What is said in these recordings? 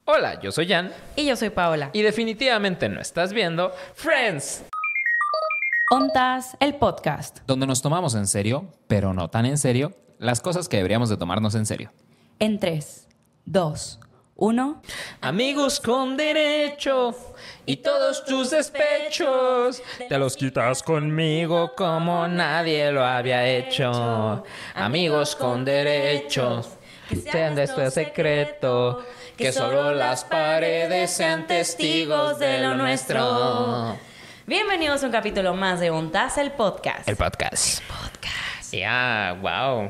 Hola, yo soy Jan. Y yo soy Paola. Y definitivamente no estás viendo Friends. Ontas, el podcast. Donde nos tomamos en serio, pero no tan en serio, las cosas que deberíamos de tomarnos en serio. En 3, 2, 1. Amigos con derecho y todos tus despechos te los quitas conmigo como nadie lo había hecho. Amigos con derechos, que sean de este secreto, que solo las paredes sean testigos de lo nuestro. Bienvenidos a un capítulo más de Ontas, el podcast. El podcast. Ya, wow.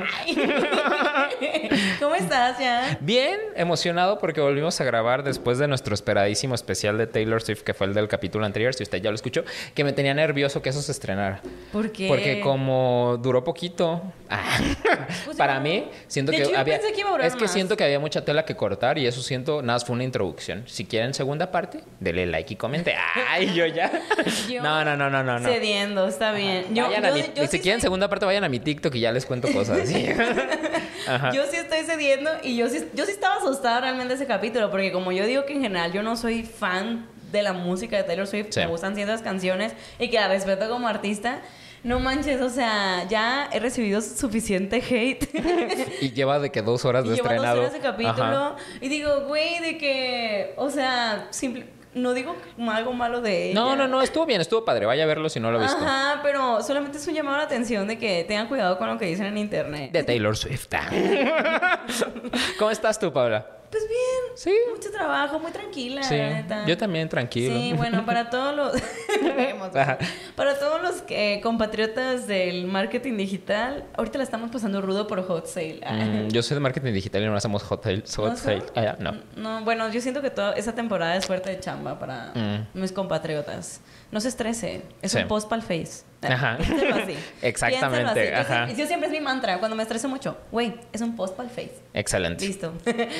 ¿Cómo estás, Jan? Bien, emocionado porque volvimos a grabar después de nuestro esperadísimo especial de Taylor Swift, que fue el del capítulo anterior, si usted ya lo escuchó, que me tenía nervioso que eso se estrenara. ¿Por qué? Porque como duró poquito, Pues para yo- mí, siento de que hecho, yo había... pensé que iba a durar Es que más. siento que había mucha tela que cortar y eso siento, nada más fue una introducción. Si quieren segunda parte, denle like y comente. ¡Ay, yo ya! Yo No. Cediendo, está bien. Vayan a mi- si sí quieren soy- segunda parte, vayan a mi TikTok y ya les cuento cosas. ¿Sí? Ajá. Yo sí estoy cediendo y yo sí estaba asustada realmente de ese capítulo, porque como yo digo que en general yo no soy fan de la música de Taylor Swift, Sí. me gustan ciertas canciones y que la respeto como artista. No manches, o sea, ya he recibido suficiente hate. Y lleva de que 2 horas de Y lleva 2 estrenado. horas de capítulo. Ajá. Y digo, güey, de que, o sea, no digo algo malo de ella. No, estuvo bien, estuvo padre. Vaya a verlo si no lo ha visto. Ajá, pero solamente es un llamado a la atención de que tengan cuidado con lo que dicen en internet. De Taylor Swift. ¿Cómo estás tú, Paula? Pues bien. Sí. Mucho trabajo, muy tranquila, Sí, la neta. yo también, tranquilo. Sí, bueno, para todos los Ajá. para todos los compatriotas del marketing digital, ahorita la estamos pasando rudo por Hot Sale. Yo soy de marketing digital y no hacemos hot sale. ¿No son? No. No, bueno, yo siento que toda esa temporada es fuerte de chamba para mis compatriotas. No se estrese, es Sí. un post para el Face. Ajá. Piénsalo así. Exactamente, Piénsalo así. ajá. Yo siempre es mi mantra cuando me estreso mucho. Güey, es un post para el Face. Excelente. Listo.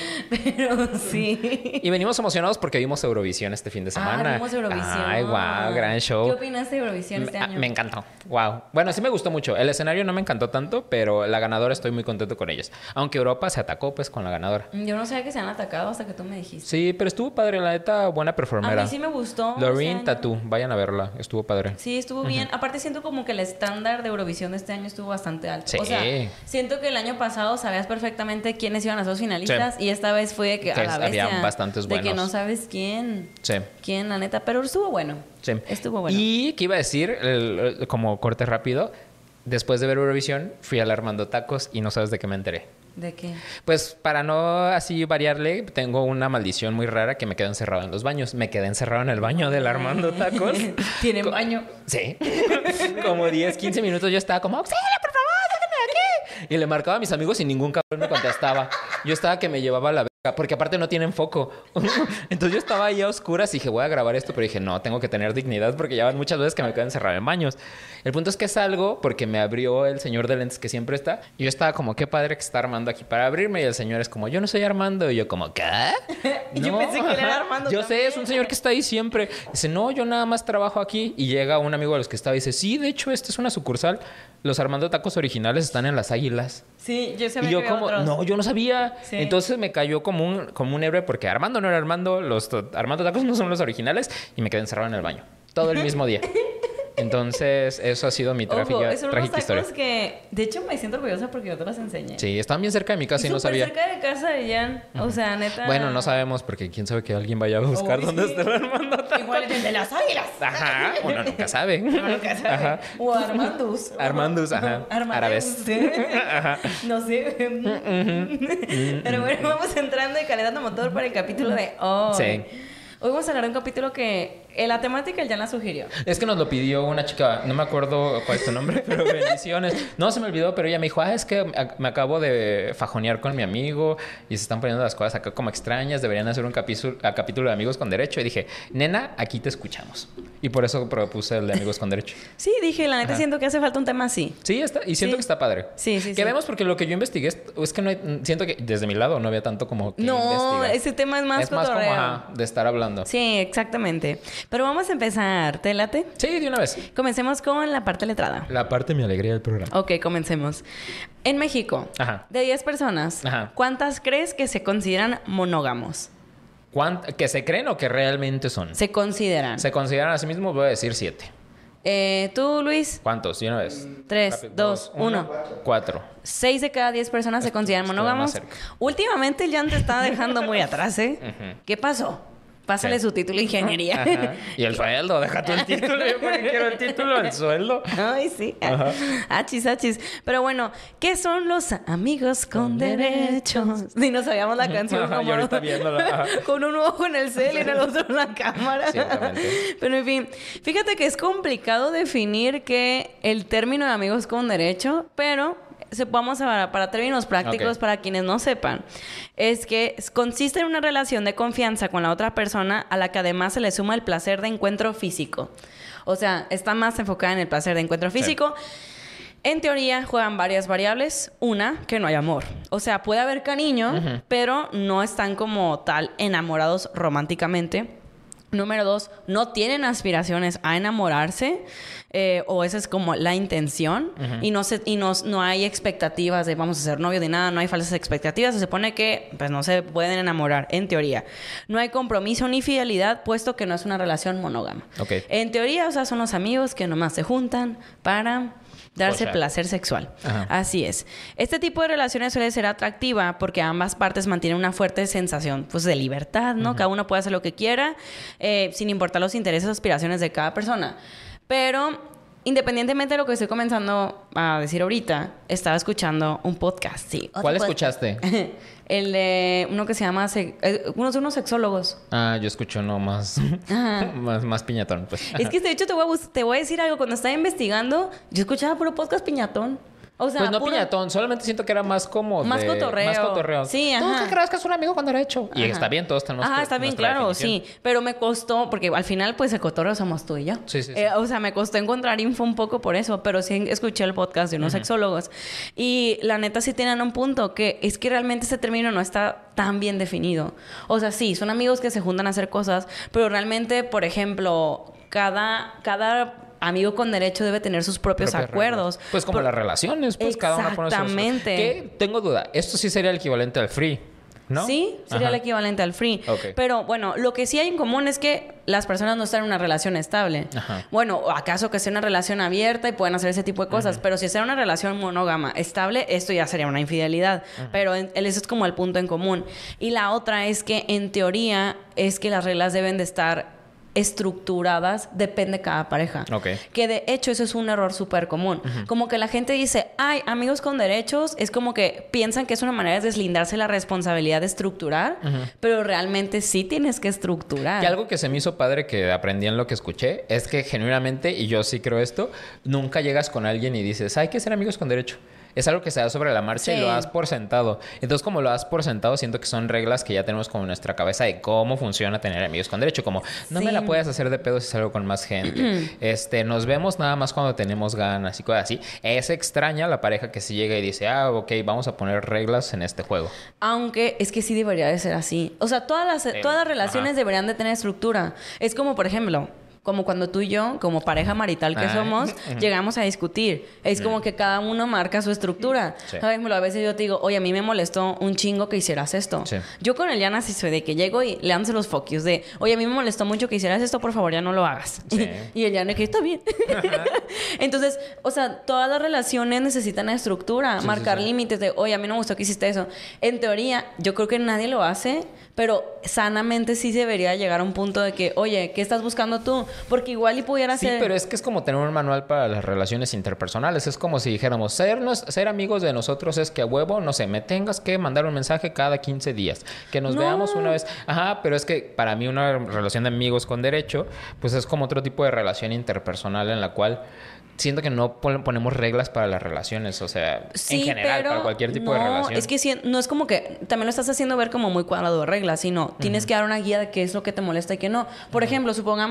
Pero sí. Y venimos emocionados porque vimos Eurovisión este fin de semana. Vimos Eurovisión. Ay, wow, gran show. ¿Qué opinaste de Eurovisión este año? Me encantó. Wow. Bueno, sí me gustó mucho. El escenario no me encantó tanto, pero la ganadora estoy muy contento con ellos. Aunque Europa se atacó pues con la ganadora. Yo no sabía que se han atacado hasta que tú me dijiste. Sí, pero estuvo padre, la neta, buena performera. A mí sí me gustó. Loreen este año. Tattoo, vayan a verla, estuvo padre. Sí, estuvo bien. Aparte siento como que el estándar de Eurovisión de este año estuvo bastante alto. Sí. O sea, siento que el año pasado sabías perfectamente quiénes iban a ser los finalistas y esta vez fue que a Que la había bestia, bastantes de que buenos. no sabes quién. Sí. Quién, la neta. Pero estuvo bueno. Sí. Estuvo bueno. Y qué iba a decir, como corte rápido, después de ver Eurovisión, fui al Armando Tacos y no sabes de qué me enteré. ¿De qué? Pues para no así variarle, tengo una maldición muy rara que me quedo encerrado en los baños. Me quedé encerrado en el baño del Armando Tacos. ¿Tienen baño? Sí. Como 10, 15 minutos yo estaba como, ¡auxilio, por favor, sáquenme de aquí! Y le marcaba a mis amigos y ningún cabrón me contestaba. Yo estaba que me llevaba a la verga, porque aparte no tienen foco. Entonces yo estaba ahí a oscuras y dije, voy a grabar esto, pero dije, no, tengo que tener dignidad porque ya van muchas veces que me quedo encerrado en baños. El punto es que salgo porque me abrió el señor de lentes que siempre está. Y yo estaba como, qué padre que está Armando aquí para abrirme. Y el señor es como, yo no soy Armando. Y yo como, ¿qué? Yo pensé que él era ajá. Armando Yo también. sé, es un señor que está ahí siempre. Dice, no, yo nada más trabajo aquí. Y llega un amigo de los que estaba y dice, sí, de hecho, esta es una sucursal. Los Armando Tacos originales están en Las Águilas. Sí, yo sabía Y yo que había como, otros. no, yo no sabía. Sí. Entonces me cayó como un héroe porque Armando no era Armando, Armando Tacos no son los originales y me quedé encerrado en el baño. Todo el mismo día. Entonces, eso ha sido mi Ojo, trágica son unos historia. tacos que, de hecho, me siento orgullosa porque yo te los enseñé. Sí, estaban bien cerca de mi casa y no súper sabía. cerca de casa de Jan. O sea, neta. Bueno, no sabemos porque quién sabe que alguien vaya a buscar Uy, dónde sí. está el Armando Tacos. Igual es el de las águilas. Ajá, uno nunca sabe. Uno nunca sabe. Ajá. O Armandus. Armandus, ajá. Armadeus. Árabes. Ajá. No sé. Pero bueno, vamos entrando y calentando motor para el capítulo de hoy. Sí. Hoy vamos a hablar de un capítulo que la temática él ya la sugirió. Es que nos lo pidió una chica, no me acuerdo cuál es tu nombre, pero bendiciones. No, se me olvidó, pero ella me dijo, es que me acabo de fajonear con mi amigo y se están poniendo las cosas acá como extrañas, deberían hacer un capítulo de Amigos con Derecho. Y dije, nena, aquí te escuchamos. Y por eso propuse el de Amigos con Derecho. Sí, dije, la neta siento que hace falta un tema así. Sí, está, y siento Sí. que está padre. Sí. Que vemos porque lo que yo investigué es que no hay, siento que desde mi lado no había tanto como que No, investigar. ese tema es más Es más como cotorreo. de estar hablando. Sí, exactamente. Pero vamos a empezar. ¿Te late? Sí, de una vez. Comencemos con la parte letrada. La parte de mi alegría del programa. Ok, comencemos. En México, Ajá. de 10 personas, Ajá. ¿cuántas crees que se consideran monógamos? ¿Que se creen o que realmente son? Se consideran. Se consideran a sí mismos, voy a decir 7. ¿Tú, Luis? ¿Cuántos? ¿De una vez? 3, Rápido. 2, 1. 4. 6 de cada 10 personas se consideran estoy monógamos. más cerca. Últimamente el Jan te está dejando muy atrás, ¿eh? ¿Qué pasó? Pásale ¿Qué? su título de ingeniería. Ajá. Y el sueldo, deja tú el título. Yo para qué quiero el título, el sueldo. Ay, sí. Ajá. Achis, achis. Pero bueno, ¿qué son los amigos con derechos? Si no sabíamos la canción Ajá, como... y ahorita viéndola. Ajá. Con un ojo en el cel y en el otro en la cámara. Ciertamente. Pero en fin, fíjate que es complicado definir que el término de amigos con derecho, pero vamos a para términos prácticos, Ok. para quienes no sepan, es que consiste en una relación de confianza con la otra persona a la que además se le suma el placer de encuentro físico. O sea, está más enfocada en el placer de encuentro físico. En teoría, juegan varias variables. Una, que no hay amor. O sea, puede haber cariño, pero no están como tal enamorados románticamente. Número 2, no tienen aspiraciones a enamorarse, o esa es como la intención, y no hay expectativas de vamos a ser novio de nada, no hay falsas expectativas, se supone que pues no se pueden enamorar, en teoría. No hay compromiso ni fidelidad, puesto que no es una relación monógama. Ok. En teoría, o sea, son los amigos que nomás se juntan para darse Cochar. placer sexual. Ajá. Así es. Este tipo de relaciones suele ser atractiva porque ambas partes mantienen una fuerte sensación pues, de libertad, ¿no? Cada uno puede hacer lo que quiera, sin importar los intereses o aspiraciones de cada persona. Pero, independientemente de lo que estoy comenzando a decir ahorita, estaba escuchando un podcast, sí. otro ¿Cuál podcast. escuchaste? El de uno que se llama... unos sexólogos. Ah, yo escucho uno más... más piñatón, pues. Es que de hecho te voy a decir algo. Cuando estaba investigando, yo escuchaba puro podcast piñatón. O sea, Pues no puro- piñatón, solamente siento que era más como Más de... cotorreo. Más cotorreo. Sí, ¿Tú ajá. qué crees que es un amigo con derecho? Y Ajá. está bien, todos tenemos Está bien, nuestra claro, definición. sí. Pero me costó, porque al final, pues, el cotorreo somos tú y yo. Sí, sí, sí. O sea, me costó encontrar info un poco por eso, pero sí escuché el podcast de unos sexólogos. Y la neta sí tienen un punto, que es que realmente ese término no está tan bien definido. O sea, sí, son amigos que se juntan a hacer cosas, pero realmente, por ejemplo, cada amigo con derecho debe tener sus propios Propias acuerdos. reglas. Pues como las relaciones, pues cada uno pone sus... Exactamente. Que tengo duda, esto sí sería el equivalente al free, ¿no? Sí, sería Ajá. el equivalente al free. Ok. Pero bueno, lo que sí hay en común es que las personas no están en una relación estable. Ajá. Bueno, acaso que sea una relación abierta y pueden hacer ese tipo de cosas, pero si sea una relación monógama estable, esto ya sería una infidelidad. Pero eso es como el punto en común. Y la otra es que en teoría es que las reglas deben de estar estructuradas, depende de cada pareja. Ok. Que de hecho eso es un error súper común. Como que la gente dice, ay, amigos con derechos, es como que piensan que es una manera de deslindarse la responsabilidad de estructurar, pero realmente sí tienes que estructurar. Y algo que se me hizo padre que aprendí en lo que escuché es que genuinamente, y yo sí creo esto, nunca llegas con alguien y dices, hay que ser amigos con derecho. Es algo que se da sobre la marcha y Sí. lo das por sentado. Entonces, como lo das por sentado, siento que son reglas que ya tenemos como en nuestra cabeza de cómo funciona tener amigos con derecho. Como, no Sí. me la puedes hacer de pedo si salgo con más gente. Nos vemos nada más cuando tenemos ganas y cosas así. Es extraña la pareja que sí llega y dice, ok, vamos a poner reglas en este juego. Aunque es que sí debería de ser así. O sea, todas las relaciones ajá. deberían de tener estructura. Es como, por ejemplo, como cuando tú y yo, como pareja marital que Ah, somos, llegamos a discutir. Es como que cada uno marca su estructura. Sí. Por ejemplo, a veces yo te digo, oye, a mí me molestó un chingo que hicieras esto. Sí. Yo con el Yana sí soy de que llego y le damos los focus de, oye, a mí me molestó mucho que hicieras esto, por favor, ya no lo hagas. Sí. Y el Yana que está bien. Entonces, o sea, todas las relaciones necesitan estructura, Sí, marcar sí, sí. límites de, oye, a mí no me gustó que hiciste eso. En teoría, yo creo que nadie lo hace, pero sanamente sí debería llegar a un punto de que, oye, ¿qué estás buscando tú? Porque igual y pudiera Sí, ser... pero es que es como tener un manual para las relaciones interpersonales. Es como si dijéramos, ser amigos de nosotros es que a huevo, no sé, me tengas que mandar un mensaje cada 15 días. Que nos No. veamos una vez. Ajá, pero es que para mí una relación de amigos con derecho, pues es como otro tipo de relación interpersonal en la cual siento que no ponemos reglas para las relaciones. O sea, Sí, en general, pero para cualquier tipo de no, relación. es que no es como que también lo estás haciendo ver como muy cuadrado de reglas, sino tienes que dar una guía de qué es lo que te molesta y qué no. Por ejemplo, supongamos que con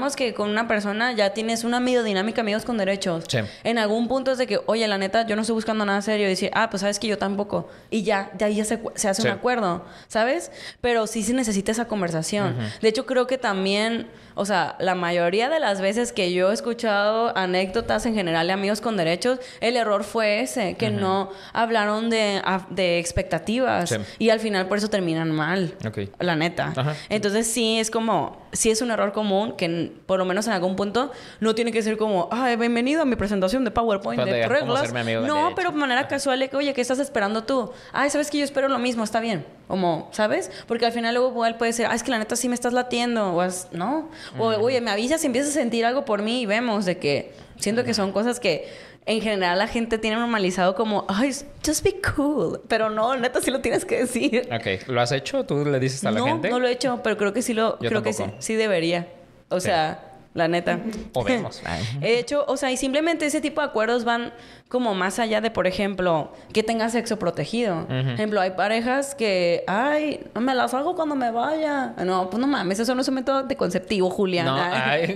una persona, ya tienes una medio dinámica amigos con derechos. Sí. En algún punto es de que, oye, la neta, yo no estoy buscando nada serio. Y decir, pues sabes que yo tampoco. Y ya, de ahí ya se hace Sí. un acuerdo, ¿sabes? Pero sí se necesita esa conversación. De hecho, creo que también, o sea, la mayoría de las veces que yo he escuchado anécdotas en general de amigos con derechos, el error fue ese, que no hablaron de expectativas. Sí. Y al final por eso terminan mal. Ok. La neta. Ajá. Entonces sí es como, sí es un error común que por lo menos en algún punto no tiene que ser como, ay, bienvenido a mi presentación de PowerPoint Cuando de digan, ¿cómo reglas. ser mi amigo de No, derecho? pero de manera casual de que, oye, ¿qué estás esperando tú? Ay, sabes que yo espero lo mismo, está bien. Como, ¿sabes? Porque al final luego igual puede ser, es que la neta sí me estás latiendo. O no. O, oye, me avisas si empiezas a sentir algo por mí y vemos de que siento que son cosas que en general la gente tiene normalizado como, ay, just be cool. Pero no, neta sí lo tienes que decir. Ok. ¿Lo has hecho? ¿Tú le dices a la gente? No lo he hecho, pero creo que sí Yo creo que sí, tampoco. sí debería. O Sí. sea, la neta. O vemos. He hecho, o sea, y simplemente ese tipo de acuerdos van como más allá de, por ejemplo, que tengas sexo protegido. Por ejemplo, hay parejas que, ay, me las hago cuando me vaya. No, pues no mames, eso no es un método anticonceptivo, Julián. No, Ay.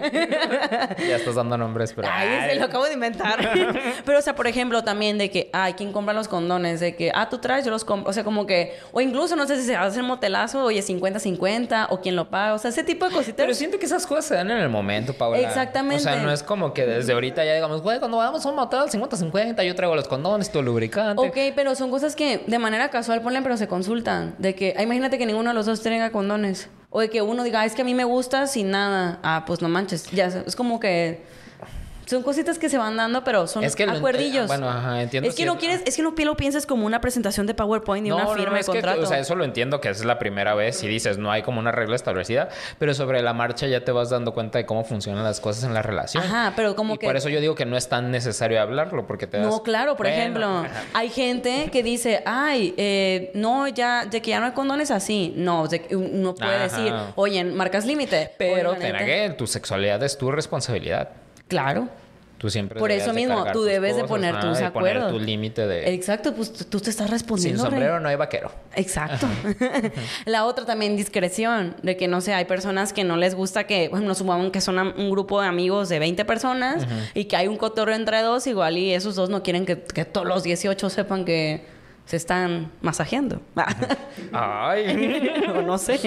Ya estás dando nombres, pero... Ay, se lo acabo de inventar. Pero, o sea, por ejemplo, también de que, ¿quién compra los condones? De que, tú traes, yo los compro. O sea, como que, o incluso, no sé si se hace el motelazo, oye, 50-50, o quién lo paga. O sea, ese tipo de cositas. Pero siento que esas cosas se dan en el momento, Paula. Exactamente. O sea, no es como que desde ahorita ya digamos, güey, cuando vamos a un motel 50-50, yo traigo los condones, tu lubricante. Ok, pero son cosas que de manera casual ponen, pero se consultan. De que, imagínate que ninguno de los dos tenga condones. O de que uno diga, es que a mí me gusta sin nada. Pues no manches. Ya, es como que... Son cositas que se van dando, pero son Es que acuerdillos. bueno, ajá, entiendo. Es que no quieres... Es que no lo pienses como una presentación de PowerPoint y una firma de es contrato. Que, o sea, eso lo entiendo que es la primera vez y dices, no hay como una regla establecida, pero sobre la marcha ya te vas dando cuenta de cómo funcionan las cosas en la relación. Ajá, pero como y que... por eso yo digo que no es tan necesario hablarlo, porque te das... No, claro, por Bueno, ejemplo, ajá. hay gente que dice, no, ya, de que ya no hay condones así. No, uno puede Ajá. decir, oye, marcas límite. Pero Oye, la neta. que tu sexualidad es tu responsabilidad. Claro. Tú siempre Por eso deberías de mismo, cargar tú tus debes de cosas, poner tus y poner acuerdos. tu límite de... Exacto, pues tú te estás Sin respondiendo. sombrero Rey. no hay vaquero. Exacto. La otra también, discreción. De que, no sé, hay personas que no les gusta que, bueno, supongamos que son un grupo de amigos de 20 personas y que hay un cotorreo entre dos igual y esos dos no quieren que todos los 18 sepan que se están masajeando. Ay. O no sé.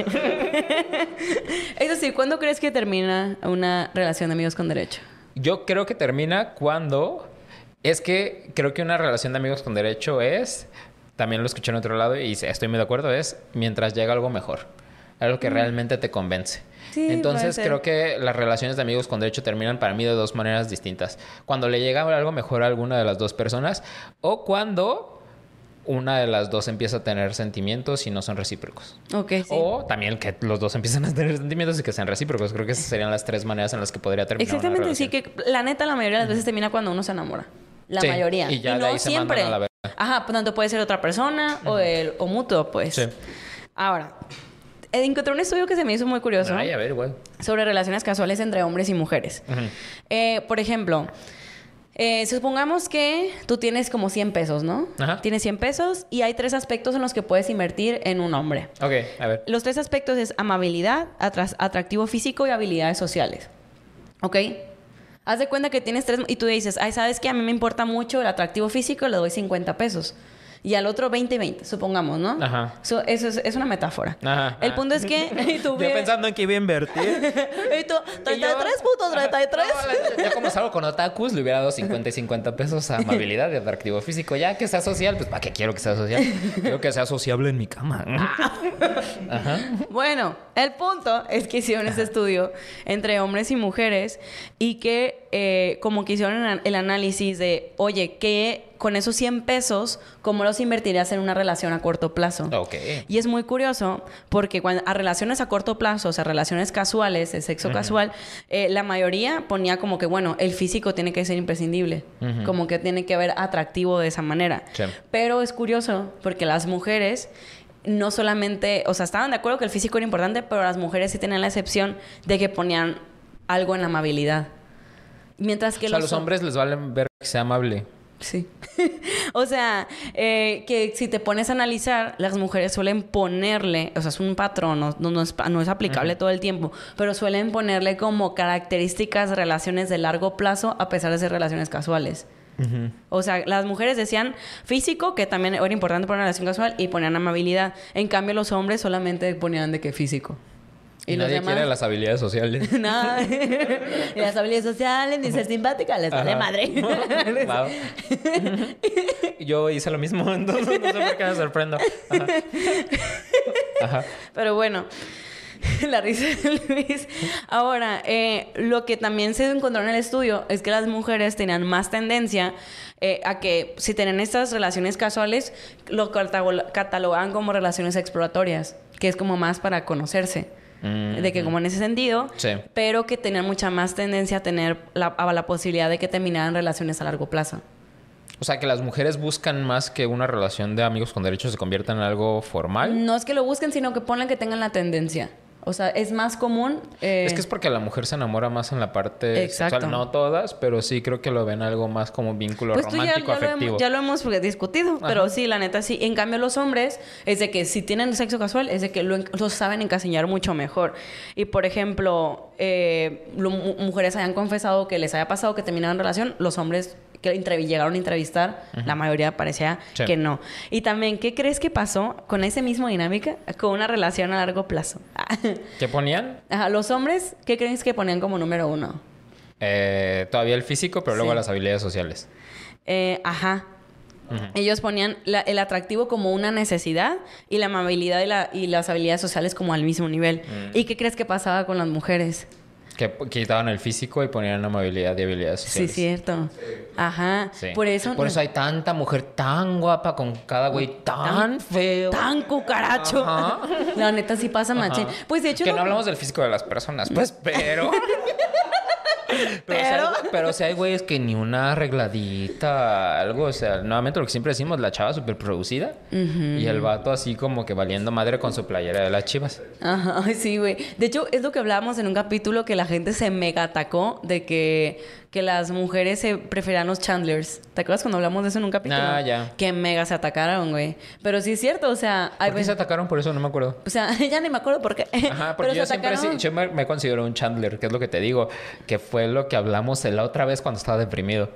Es decir, ¿cuándo crees que termina una relación de amigos con derecho? Yo creo que termina cuando... Es que creo que una relación de amigos con derecho es... También lo escuché en otro lado y estoy muy de acuerdo. Es mientras llega algo mejor. Algo que realmente te convence. Sí, Entonces puede ser. creo que las relaciones de amigos con derecho terminan para mí de dos maneras distintas. Cuando le llega algo mejor a alguna de las dos personas o cuando una de las dos empieza a tener sentimientos y no son recíprocos. Ok, sí. O también que los dos empiezan a tener sentimientos y que sean recíprocos. Creo que esas serían las tres maneras en las que podría terminar una Exactamente, sí, relación. que la neta la mayoría de las veces termina cuando uno se enamora. La Sí, mayoría. y ya de no ahí se siempre. mandan a la verga. Ajá, pues tanto puede ser otra persona o mutuo, pues. Sí. Ahora, encontré un estudio que se me hizo muy curioso Ay, a ver, güey. sobre relaciones casuales entre hombres y mujeres. Por ejemplo, supongamos que tú tienes como 100 pesos, ¿no? Ajá. Tienes 100 pesos y hay 3 aspectos en los que puedes invertir en un hombre. Ok, a ver. Los 3 aspectos es amabilidad, atractivo físico y habilidades sociales. ¿Ok? Haz de cuenta que tienes 3 y tú dices, ¿sabes qué? A mí me importa mucho el atractivo físico, le doy 50 pesos. Y al otro 20 y 20, supongamos, ¿no? Ajá. Eso es una metáfora. Ajá. El punto es que... y tú Yo bien- pensando en que iba a invertir. y tú, 33.33. No, yo como salgo con otakus, le hubiera dado 50 y 50 pesos a amabilidad y atractivo físico. Ya que sea social, pues ¿para qué quiero que sea social? Quiero que sea sociable en mi cama. Ajá. Bueno, el punto es que hicieron ese estudio entre hombres y mujeres y que como que hicieron el análisis de, oye, que con esos 100 pesos, ¿cómo los invertirías en una relación a corto plazo? Ok. Y es muy curioso porque a relaciones a corto plazo, o sea, relaciones casuales, de sexo casual, la mayoría ponía como que, bueno, el físico tiene que ser imprescindible. Como que tiene que haber atractivo de esa manera. Sí. Pero es curioso porque las mujeres no solamente, o sea, estaban de acuerdo que el físico era importante, pero las mujeres sí tenían la excepción de que ponían algo en amabilidad. Mientras que O sea, a los hombres les vale ver que sea amable. Sí. O sea, que si te pones a analizar, las mujeres suelen ponerle, o sea, es un patrón, no es aplicable todo el tiempo, pero suelen ponerle como características de relaciones de largo plazo a pesar de ser relaciones casuales. O sea, las mujeres decían físico, que también era importante para una relación casual, y ponían amabilidad. En cambio, los hombres solamente ponían de que físico. Y nadie quiere las habilidades sociales. Nada. Y las habilidades sociales, ni ser simpática, les vale madre. Wow. Yo hice lo mismo, entonces no sé por qué me sorprendo. Ajá. Ajá. Pero bueno, la risa de Luis. Ahora, lo que también se encontró en el estudio es que las mujeres tenían más tendencia a que si tenían estas relaciones casuales, lo catalogaban como relaciones exploratorias, que es como más para conocerse. De que como en ese sentido, sí. Pero que tenían mucha más tendencia a tener la posibilidad de que terminaran relaciones a largo plazo. O sea, que las mujeres buscan más que una relación de amigos con derechos se convierta en algo formal. No es que lo busquen, sino que pongan que tengan la tendencia. O sea, es más común... Es que es porque la mujer se enamora más en la parte sexual. No todas, pero sí creo que lo ven algo más como vínculo romántico, afectivo. Ya lo hemos discutido, ajá. Pero sí, la neta sí. En cambio, los hombres es de que si tienen sexo casual, es de que lo saben encasillar mucho mejor. Y, por ejemplo, mujeres hayan confesado que les haya pasado que terminaron relación, los hombres que llegaron a entrevistar, la mayoría parecía que no. Y también, ¿qué crees que pasó con esa misma dinámica? Con una relación a largo plazo. ¿Qué ponían? Ajá, los hombres, ¿qué crees que ponían como número 1? Todavía el físico, pero luego las habilidades sociales. Ajá. Ellos ponían el atractivo como una necesidad y la amabilidad y las habilidades sociales como al mismo nivel. ¿Y qué crees que pasaba con las mujeres? Que quitaban el físico y ponían amabilidad y habilidades sociales. Sí, cierto. Ajá. Sí. Por eso hay tanta mujer tan guapa con cada güey tan feo. Tan cucaracho. Ajá. La neta sí pasa machín. Pues de hecho... Que no hablamos del físico de las personas, pues, pero... Pero si hay güeyes que ni una arregladita, algo, o sea, nuevamente lo que siempre decimos, la chava súper producida y el vato así como que valiendo madre con su playera de las Chivas. Ajá, sí, güey. De hecho, es lo que hablábamos en un capítulo que la gente se mega atacó de que las mujeres se preferían los Chandlers. ¿Te acuerdas cuando hablamos de eso en un capítulo? Ah, ya. Que mega se atacaron, güey. Pero sí es cierto, o sea... ¿Por qué se atacaron por eso? No me acuerdo. O sea, ya ni me acuerdo por qué. Ajá, porque yo siempre yo me considero un Chandler, que es lo que te digo, que fue lo que hablamos la otra vez cuando estaba deprimido.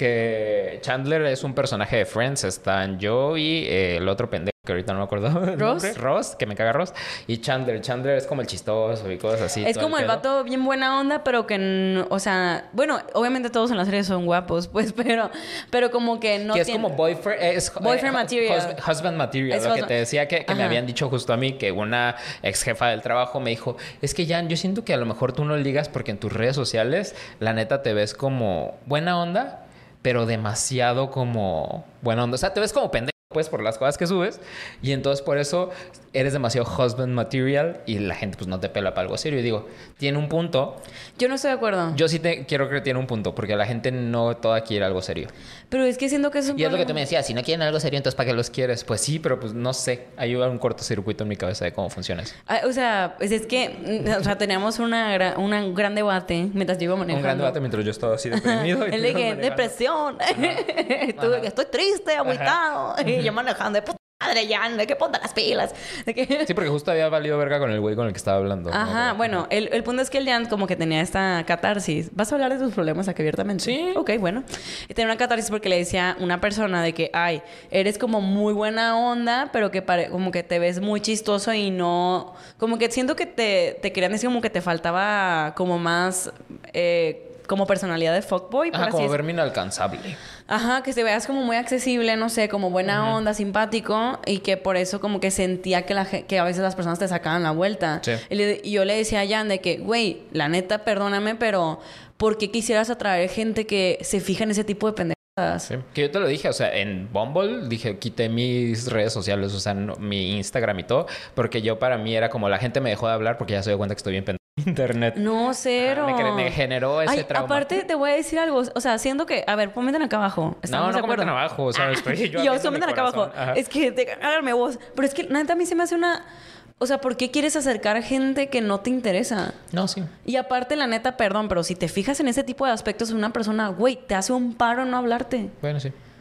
Que Chandler es un personaje de Friends, están yo y el otro pendejo que ahorita no me acuerdo. Ross, que me caga Ross. Y Chandler es como el chistoso y cosas así. Es como el vato bien buena onda, pero que... o sea, bueno, obviamente todos en la serie son guapos, pues, pero como que no que es como boyfriend material. Husband material. Lo que te decía que me habían dicho justo a mí, que una ex jefa del trabajo me dijo, es que Jan, yo siento que a lo mejor tú no ligas porque en tus redes sociales la neta te ves como buena onda, pero demasiado como buena onda. O sea, te ves como pendejo, pues, por las cosas que subes. Y entonces, por eso, eres demasiado husband material y la gente, pues, no te pela para algo serio. Y digo, tiene un punto. Yo no estoy de acuerdo. Yo sí quiero que tiene un punto, porque la gente no toda quiere algo serio. Pero es que siento que es un problema. Y es lo que tú me decías, si no quieren algo serio, entonces, ¿para qué los quieres? Pues sí, pero pues no sé. Hay un cortocircuito en mi cabeza de cómo funciona eso. O sea, pues es que, o sea, teníamos un gran debate mientras yo iba manejando. Un gran debate mientras yo estaba así deprimido. Él de que, depresión. Estoy triste, agüitado. Y yo manejando, de puta madre, Jan, de que ponte las pilas. Sí, porque justo había valido verga con el güey con el que estaba hablando. Ajá, bueno, el punto es que el Jan como que tenía esta catarsis. ¿Vas a hablar de tus problemas aquí abiertamente? Sí. Ok, bueno. Y tenía una catarsis porque le decía a una persona de que, ay, eres como muy buena onda, pero que como que te ves muy chistoso y no... Como que siento que te querían decir como que te faltaba como más... como personalidad de fuckboy. Ajá, como verme inalcanzable. Ajá, que te veas como muy accesible, no sé, como buena onda, simpático, y que por eso como que sentía que a veces las personas te sacaban la vuelta. Sí. Y yo le decía a Jan de que, güey, la neta, perdóname, pero ¿por qué quisieras atraer gente que se fija en ese tipo de pendejadas? Sí. Que yo te lo dije, o sea, en Bumble dije, quité mis redes sociales, o sea, mi Instagram y todo, porque yo para mí era como la gente me dejó de hablar porque ya se dio cuenta que estoy bien pendejo. Internet. No, cero. Me generó ese trauma. Aparte, te voy a decir algo. O sea, siendo que... A ver, pónmeten acá abajo. No comenten abajo. O sea, yo pónmeten acá abajo. Ajá. Es que... Háganme voz. Pero es que, neta, a mí se me hace una... O sea, ¿por qué quieres acercar a gente que no te interesa? No, sí. Y aparte, la neta, perdón, pero si te fijas en ese tipo de aspectos de una persona, güey, te hace un paro no hablarte. Bueno, sí.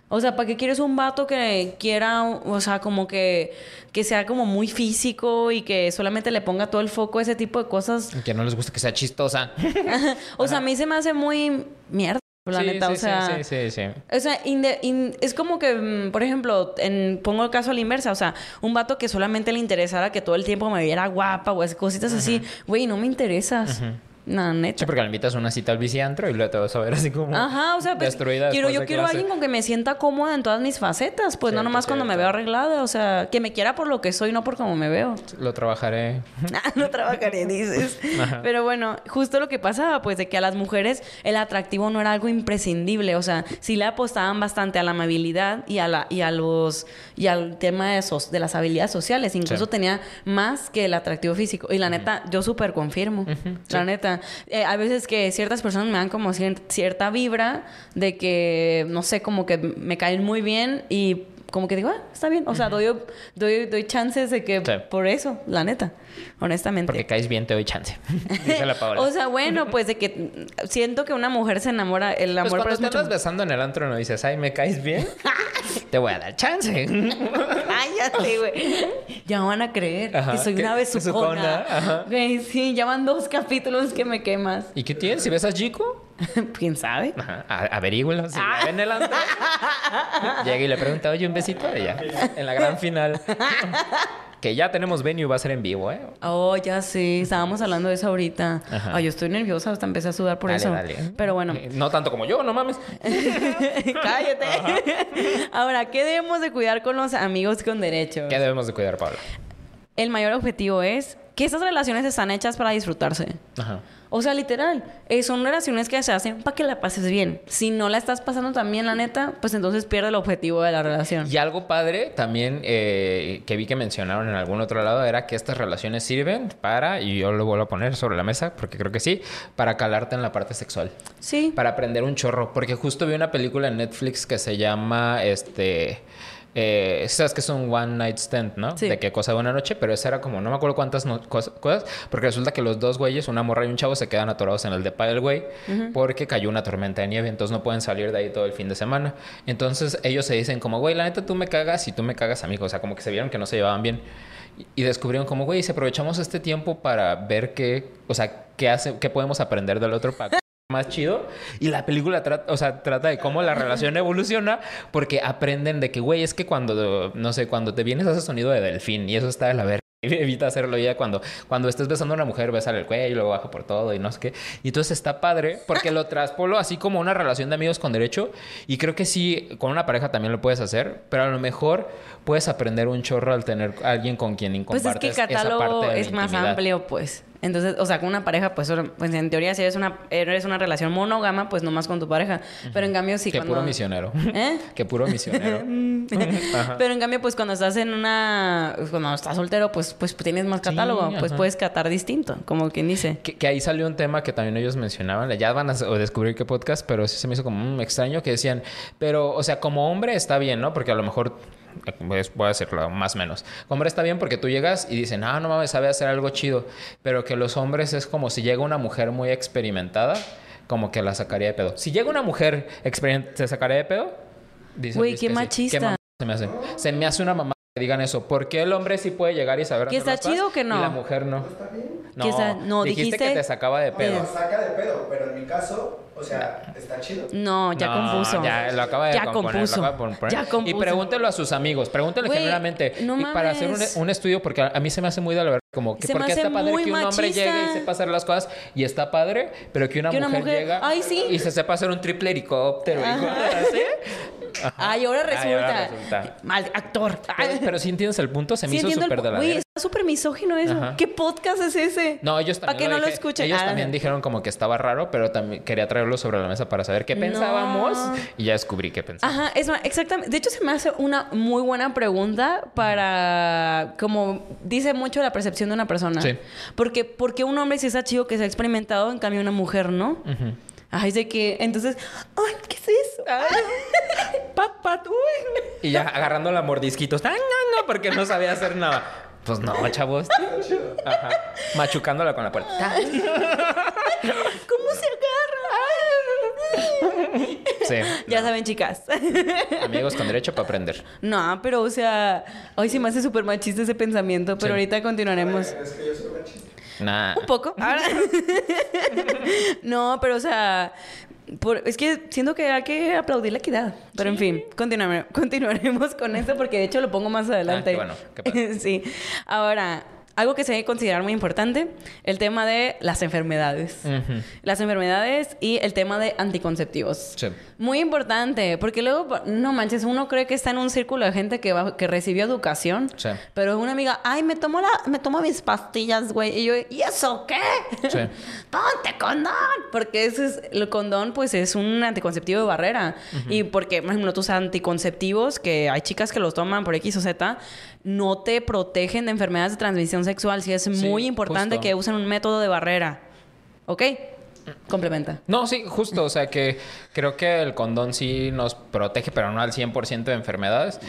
O sea, ¿para qué quieres un vato que quiera, o sea, como que sea como muy físico y que solamente le ponga todo el foco a ese tipo de cosas? Que no les gusta que sea chistosa. O sea, a mí se me hace muy mierda, la neta. Sí, O sea, sí. o sea, es como que, por ejemplo, pongo el caso a la inversa. O sea, un vato que solamente le interesara que todo el tiempo me viera guapa o cositas así. Güey, no me interesas. No, neta. Sí, porque le invitas a una cita al viciantro y luego te vas a ver así como Ajá, o sea, pues, destruida. quiero después de a clase. alguien con que me sienta cómoda en todas mis facetas. Pues no Cierto, nomás cuando me cierto. veo arreglada. O sea, que me quiera por lo que soy, no por cómo me veo. Lo trabajaré. No trabajaré, dices. Ajá. Pero bueno, justo lo que pasaba, pues, de que a las mujeres el atractivo no era algo imprescindible. O sea, sí le apostaban bastante a la amabilidad y al tema de las habilidades sociales. Incluso Sí. tenía más que el atractivo físico. Y la neta, yo súper confirmo. La neta. A veces que ciertas personas me dan como cierta vibra de que, no sé, como que me caen muy bien y como que digo, está bien. O sea, doy chances de que Sí. por eso, la neta, honestamente. Porque caes bien, te doy chance. Dice la Paola. O sea, bueno, pues de que siento que una mujer se enamora, el pues amor cuando pero es te mucho... andas besando en el antro no dices, ay, ¿me caes bien? Te voy a dar chance. Cállate, güey. Ya van a creer Ajá, que soy que- una besucona. besucona, ajá. Güey, sí, ya van 2 capítulos que me quemas. ¿Y qué tienes? ¿Si besas Chico? ¿Quién sabe? Ajá. Averígüelo. Si la ven en el antro. Llega y le pregunta, oye, un besito de ella. En la gran final. Que ya tenemos venue, va a ser en vivo, ¿eh? Oh, ya sé. Estábamos hablando de eso ahorita. Ajá. Ay, yo estoy nerviosa. Hasta empecé a sudar por Dale, eso. dale. Pero bueno. No tanto como yo, no mames. Cállate. Ahora, ¿qué debemos de cuidar con los amigos con derechos? ¿Qué debemos de cuidar, Paola? El mayor objetivo es que estas relaciones están hechas para disfrutarse. Ajá. O sea, literal, son relaciones que se hacen para que la pases bien. Si no la estás pasando tan bien, la neta, pues entonces pierde el objetivo de la relación. Y algo padre también que vi que mencionaron en algún otro lado era que estas relaciones sirven para, y yo lo vuelvo a poner sobre la mesa porque creo que sí, para calarte en la parte sexual. Sí. Para aprender un chorro. Porque justo vi una película en Netflix que se llama sabes que es un one night stand, ¿no? Sí. De qué cosa de una noche, pero esa era como, no me acuerdo cuántas cosas, porque resulta que los dos güeyes, una morra y un chavo, se quedan atorados en el depa del güey porque cayó una tormenta de nieve, entonces no pueden salir de ahí todo el fin de semana. Entonces ellos se dicen como, güey, la neta tú me cagas y tú me cagas a mí, o sea, como que se vieron que no se llevaban bien. Y descubrieron como, güey, si aprovechamos este tiempo para ver qué podemos aprender del otro para más chido. Y la película trata de cómo la relación evoluciona porque aprenden de que, güey, es que cuando te vienes a ese sonido de delfín y eso está de la verga. Evita hacerlo ya cuando estés besando a una mujer, bésale el cuello y luego baja por todo y no sé qué. Y entonces está padre porque lo traspolo así como una relación de amigos con derecho. Y creo que sí, con una pareja también lo puedes hacer, pero a lo mejor puedes aprender un chorro al tener a alguien con quien Pues compartes es que el esa catálogo parte de la es más intimidad. amplio, pues. Entonces, o sea, con una pareja, pues en teoría, si eres una relación monógama, pues nomás con tu pareja. Pero en cambio, sí Que cuando... puro misionero. ¿Eh? Que puro misionero. Ajá. Pero en cambio, pues cuando estás cuando estás soltero, pues tienes más Sí, catálogo. Pues ajá. puedes catar distinto, como quien dice. Que ahí salió un tema que también ellos mencionaban. Ya van a descubrir qué podcast, pero sí se me hizo como extraño que decían, pero, o sea, como hombre está bien, ¿no? Porque a lo mejor voy a decirlo más o menos. Como hombre está bien porque tú llegas y dicen, no mames, sabe hacer algo chido. Pero que los hombres es como si llega una mujer muy experimentada, como que la sacaría de pedo. Si llega una mujer ¿se sacaría de pedo? Güey, dice qué que sí. machista. ¿Qué mamá se me hace? Se me hace una mamá que digan eso. ¿Por qué el hombre sí puede llegar y saber ¿Que hacer está las chido cosas o que no? y la mujer no? No, dijiste que te sacaba de pedo. No, saca de pedo, pero en mi caso, o sea, está chido. No, ya compuso. Ya lo acaba de Ya componer. compuso. Lo acaba de componer. Ya compuso. Y pregúntelo a sus amigos. Pregúntele Güey, generalmente. no y para hacer mames. un estudio, porque a mí se me hace muy de la verdad. Como que Se me porque hace está padre muy que un hombre machista. llegue y sepa hacer las cosas. Y está padre, pero que una mujer llega Ay, sí. y se sepa hacer un triple helicóptero. Y cosas así. Ajá. Ay, ahora resulta. ahora resulta. Mal actor. Pero si entiendes el punto, se me Sí, hizo entiendo el súper de la Güey, verga. está súper misógino eso. Ajá. ¿Qué podcast es ese? No, ellos ¿Para también que no lo dije- escuchen? Ellos Ah, también dijeron como que estaba raro, pero también quería traerlo sobre la mesa para saber qué No. pensábamos. Y ya descubrí qué pensábamos. Ajá, exactamente. De hecho, se me hace una muy buena pregunta para, como dice mucho la percepción de una persona. Sí. Porque un hombre sí está chido que se ha experimentado, en cambio una mujer no. Ujú. Ay, de que, entonces, ay, ¿qué es eso? Papá, tú. Y ya agarrando la mordisquitos. ¡Ay, no, porque no sabía hacer nada! Pues no, chavos. Ajá. Machucándola con la puerta. ¿Cómo se agarra? Sí. Ya saben, chicas. Amigos con derecho para aprender. No, pero o sea, hoy sí me hace súper machista ese pensamiento, pero Sí. ahorita continuaremos. Es que yo soy machista. Nah. Un poco. Ahora. No, pero o sea, es que siento que hay que aplaudir la equidad. Pero en fin, continuaremos con esto porque de hecho lo pongo más adelante. qué bueno, qué padre. Sí. Ahora, algo que se debe considerar muy importante, el tema de las enfermedades. Ujú. Las enfermedades y el tema de anticonceptivos. Sí. Muy importante, porque luego, no manches, uno cree que está en un círculo de gente que recibió educación. Sí. Pero una amiga, ay, me tomo mis pastillas, güey. Y yo, ¿y eso qué? Sí. ¡Ponte condón! Porque el condón, pues, es un anticonceptivo de barrera. Y porque, por ejemplo, tus anticonceptivos, que hay chicas que los toman por X o Z, no te protegen de enfermedades de transmisión sexual. Sí, es muy importante justo. que usen un método de barrera. ¿Ok? Complementa. No, sí, justo. O sea que creo que el condón sí nos protege, pero no al 100% de enfermedades.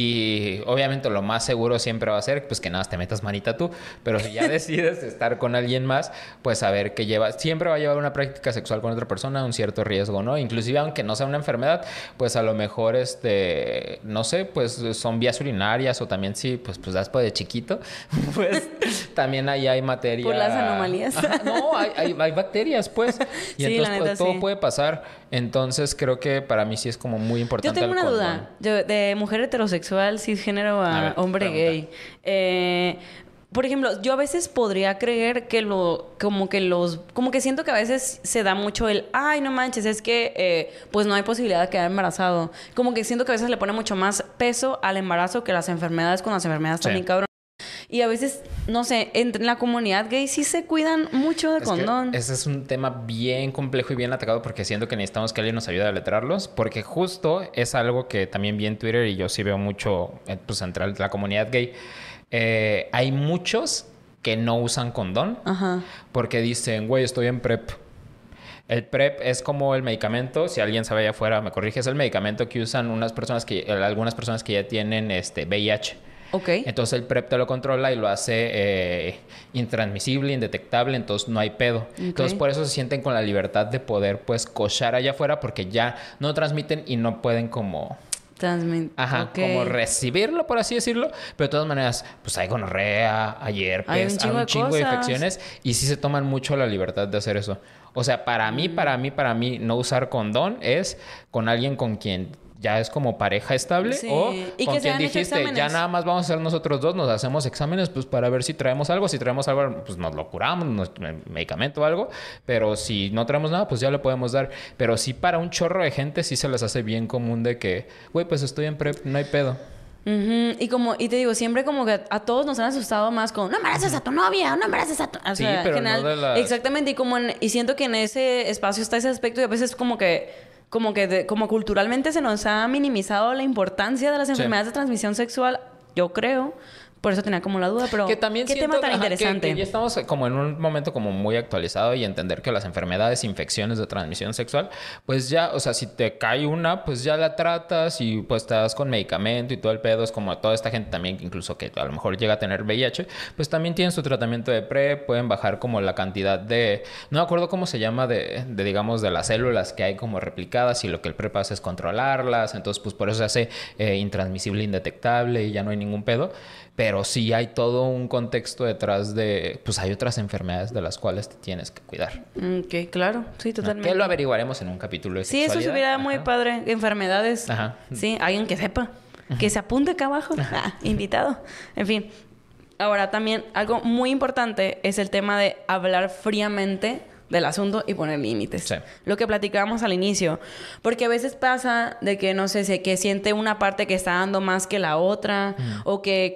Y obviamente lo más seguro siempre va a ser pues que nada, te metas manita tú. Pero si ya decides estar con alguien más, pues saber que siempre va a llevar una práctica sexual con otra persona, un cierto riesgo, ¿no? Inclusive aunque no sea una enfermedad, pues a lo mejor no sé, pues son vías urinarias o también sí, pues después de chiquito, pues también ahí hay materia. Por las anomalías. Ajá, no, hay bacterias, pues. Y Sí, entonces la neta, todo sí. puede pasar. Entonces creo que para mí sí es como muy Yo importante tengo el una condón. duda. De mujer heterosexual, cisgénero A a ver, hombre pregunta. gay. Por ejemplo, yo a veces podría creer que como que siento que a veces se da mucho ay, no manches, es que pues no hay posibilidad de quedar embarazado. Como que siento que a veces le pone mucho más peso al embarazo que las enfermedades, con las enfermedades Sí. también, cabrón. Y a veces, no sé, en la comunidad gay sí se cuidan mucho de Es que condón. ese es un tema bien complejo y bien atacado porque siento que necesitamos que alguien nos ayude a letrarlos, porque justo es algo que también vi en Twitter y yo sí veo mucho pues entre la comunidad gay. Hay muchos que no usan condón Ajá. porque dicen, güey, estoy en PrEP. El PrEP es como el medicamento, si alguien sabe allá afuera, me corrige, es el medicamento que usan algunas personas que ya tienen VIH. Ok. Entonces el PrEP te lo controla y lo hace intransmisible, indetectable, entonces no hay pedo. Entonces por eso se sienten con la libertad de poder pues cochar allá afuera porque ya no transmiten y no pueden como... Ajá, Ok. como recibirlo, por así decirlo. Pero de todas maneras, pues hay gonorrea, hay herpes, Hay un chingo de de cosas. infecciones. Y sí se toman mucho la libertad de hacer eso. O sea, para mí, no usar condón es con alguien con quien ya es como pareja estable. Sí. O Y con que se quien han hecho dijiste, ya exámenes. nada más vamos a hacer nosotros dos, nos hacemos exámenes pues para ver si traemos algo. Si traemos algo, pues nos lo curamos, medicamento o algo. Pero si no traemos nada, pues ya le podemos dar. Pero sí para un chorro de gente sí se les hace bien común de que, güey, pues estoy en PrEP, no hay pedo. Ujú. Y te digo, siempre como que a todos nos han asustado más con no embaraces a tu novia, no embaraces a tu... O Sí, sea, pero en general, no de las- exactamente, y siento que en ese espacio está ese aspecto y a veces como culturalmente se nos ha minimizado la importancia de las enfermedades de transmisión sexual, yo creo. Por eso tenía como la duda, pero Que también qué siento, tema tan ajá, interesante. que ya estamos como en un momento como muy actualizado y entender que las enfermedades, infecciones de transmisión sexual, pues ya, o sea, si te cae una, pues ya la tratas y pues te das con medicamento y todo el pedo. Es como toda esta gente también, incluso que a lo mejor llega a tener VIH, pues también tienen su tratamiento de PrEP, pueden bajar como la cantidad no me acuerdo cómo se llama digamos, de las células que hay como replicadas y lo que el PrEP hace es controlarlas. Entonces, pues por eso se hace intransmisible, indetectable y ya no hay ningún pedo. Pero sí hay todo un contexto detrás pues hay otras enfermedades de las cuales te tienes que cuidar. Ok, claro, sí, totalmente. Que lo averiguaremos en un capítulo de Sí, eso sexualidad. estuviera muy Ajá. padre. Enfermedades. Ajá. Sí, alguien que sepa. Que se apunte acá abajo. Invitado. En fin. Ahora, también algo muy importante es el tema de hablar fríamente del asunto y poner límites. Sí. Lo que platicábamos al inicio. Porque a veces pasa de que, no sé, que siente una parte que está dando más que la otra. O que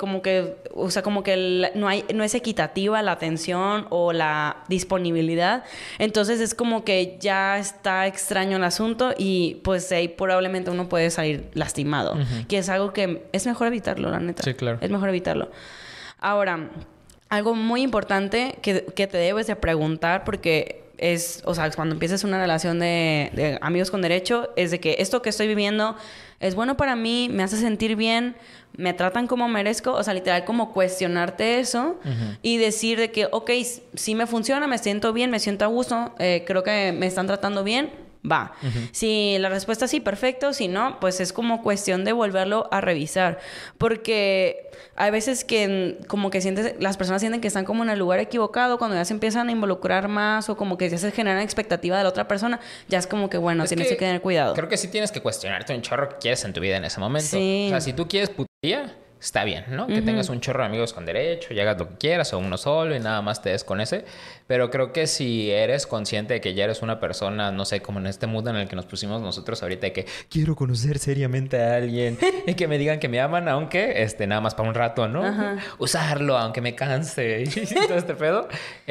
no es equitativa la atención o la disponibilidad. Entonces es como que ya está extraño el asunto y pues ahí probablemente uno puede salir lastimado. Que es algo que es mejor evitarlo, la neta. Sí, claro. Es mejor evitarlo. Ahora, algo muy importante que te debes de preguntar porque cuando empiezas una relación de amigos con derecho, es de que esto que estoy viviendo es bueno para mí, me hace sentir bien, me tratan como merezco, o sea, literal como cuestionarte eso y decir de que, ok, sí me funciona, me siento bien, me siento a gusto, creo que me están tratando bien, va. Si la respuesta es sí, perfecto. Si no, pues es como cuestión de volverlo a revisar. Porque hay veces que como que las personas sienten que están como en el lugar equivocado cuando ya se empiezan a involucrar más o como que ya se genera expectativa de la otra persona. Ya es como que, bueno, tienes que tener cuidado. Creo que sí tienes que cuestionarte un chorro que quieres en tu vida en ese momento. Sí. O sea, si tú quieres putería, está bien, ¿no? Que tengas un chorro de amigos con derecho y hagas lo que quieras o uno solo y nada más te des con ese. Pero creo que si eres consciente de que ya eres una persona, no sé, como en este mood en el que nos pusimos nosotros ahorita de que quiero conocer seriamente a alguien y que me digan que me aman, aunque nada más para un rato, ¿no? Usarlo, aunque me canse y todo este pedo.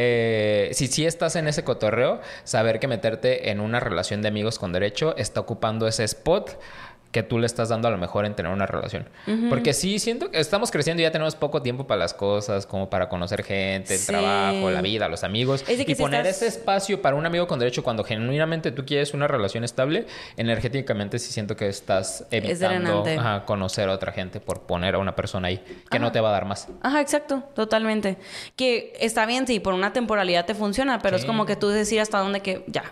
Si estás en ese cotorreo, saber que meterte en una relación de amigos con derecho está ocupando ese spot que tú le estás dando a lo mejor en tener una relación. Porque sí, siento que estamos creciendo y ya tenemos poco tiempo para las cosas, como para conocer gente, el trabajo, la vida, los amigos. Es de que y si poner estás... ese espacio para un amigo con derecho cuando genuinamente tú quieres una relación estable, energéticamente sí siento que estás evitando conocer a otra gente por poner a una persona ahí que no te va a dar más. Ajá, exacto, totalmente. Que está bien, sí, por una temporalidad te funciona, pero es como que tú decir hasta dónde que ya.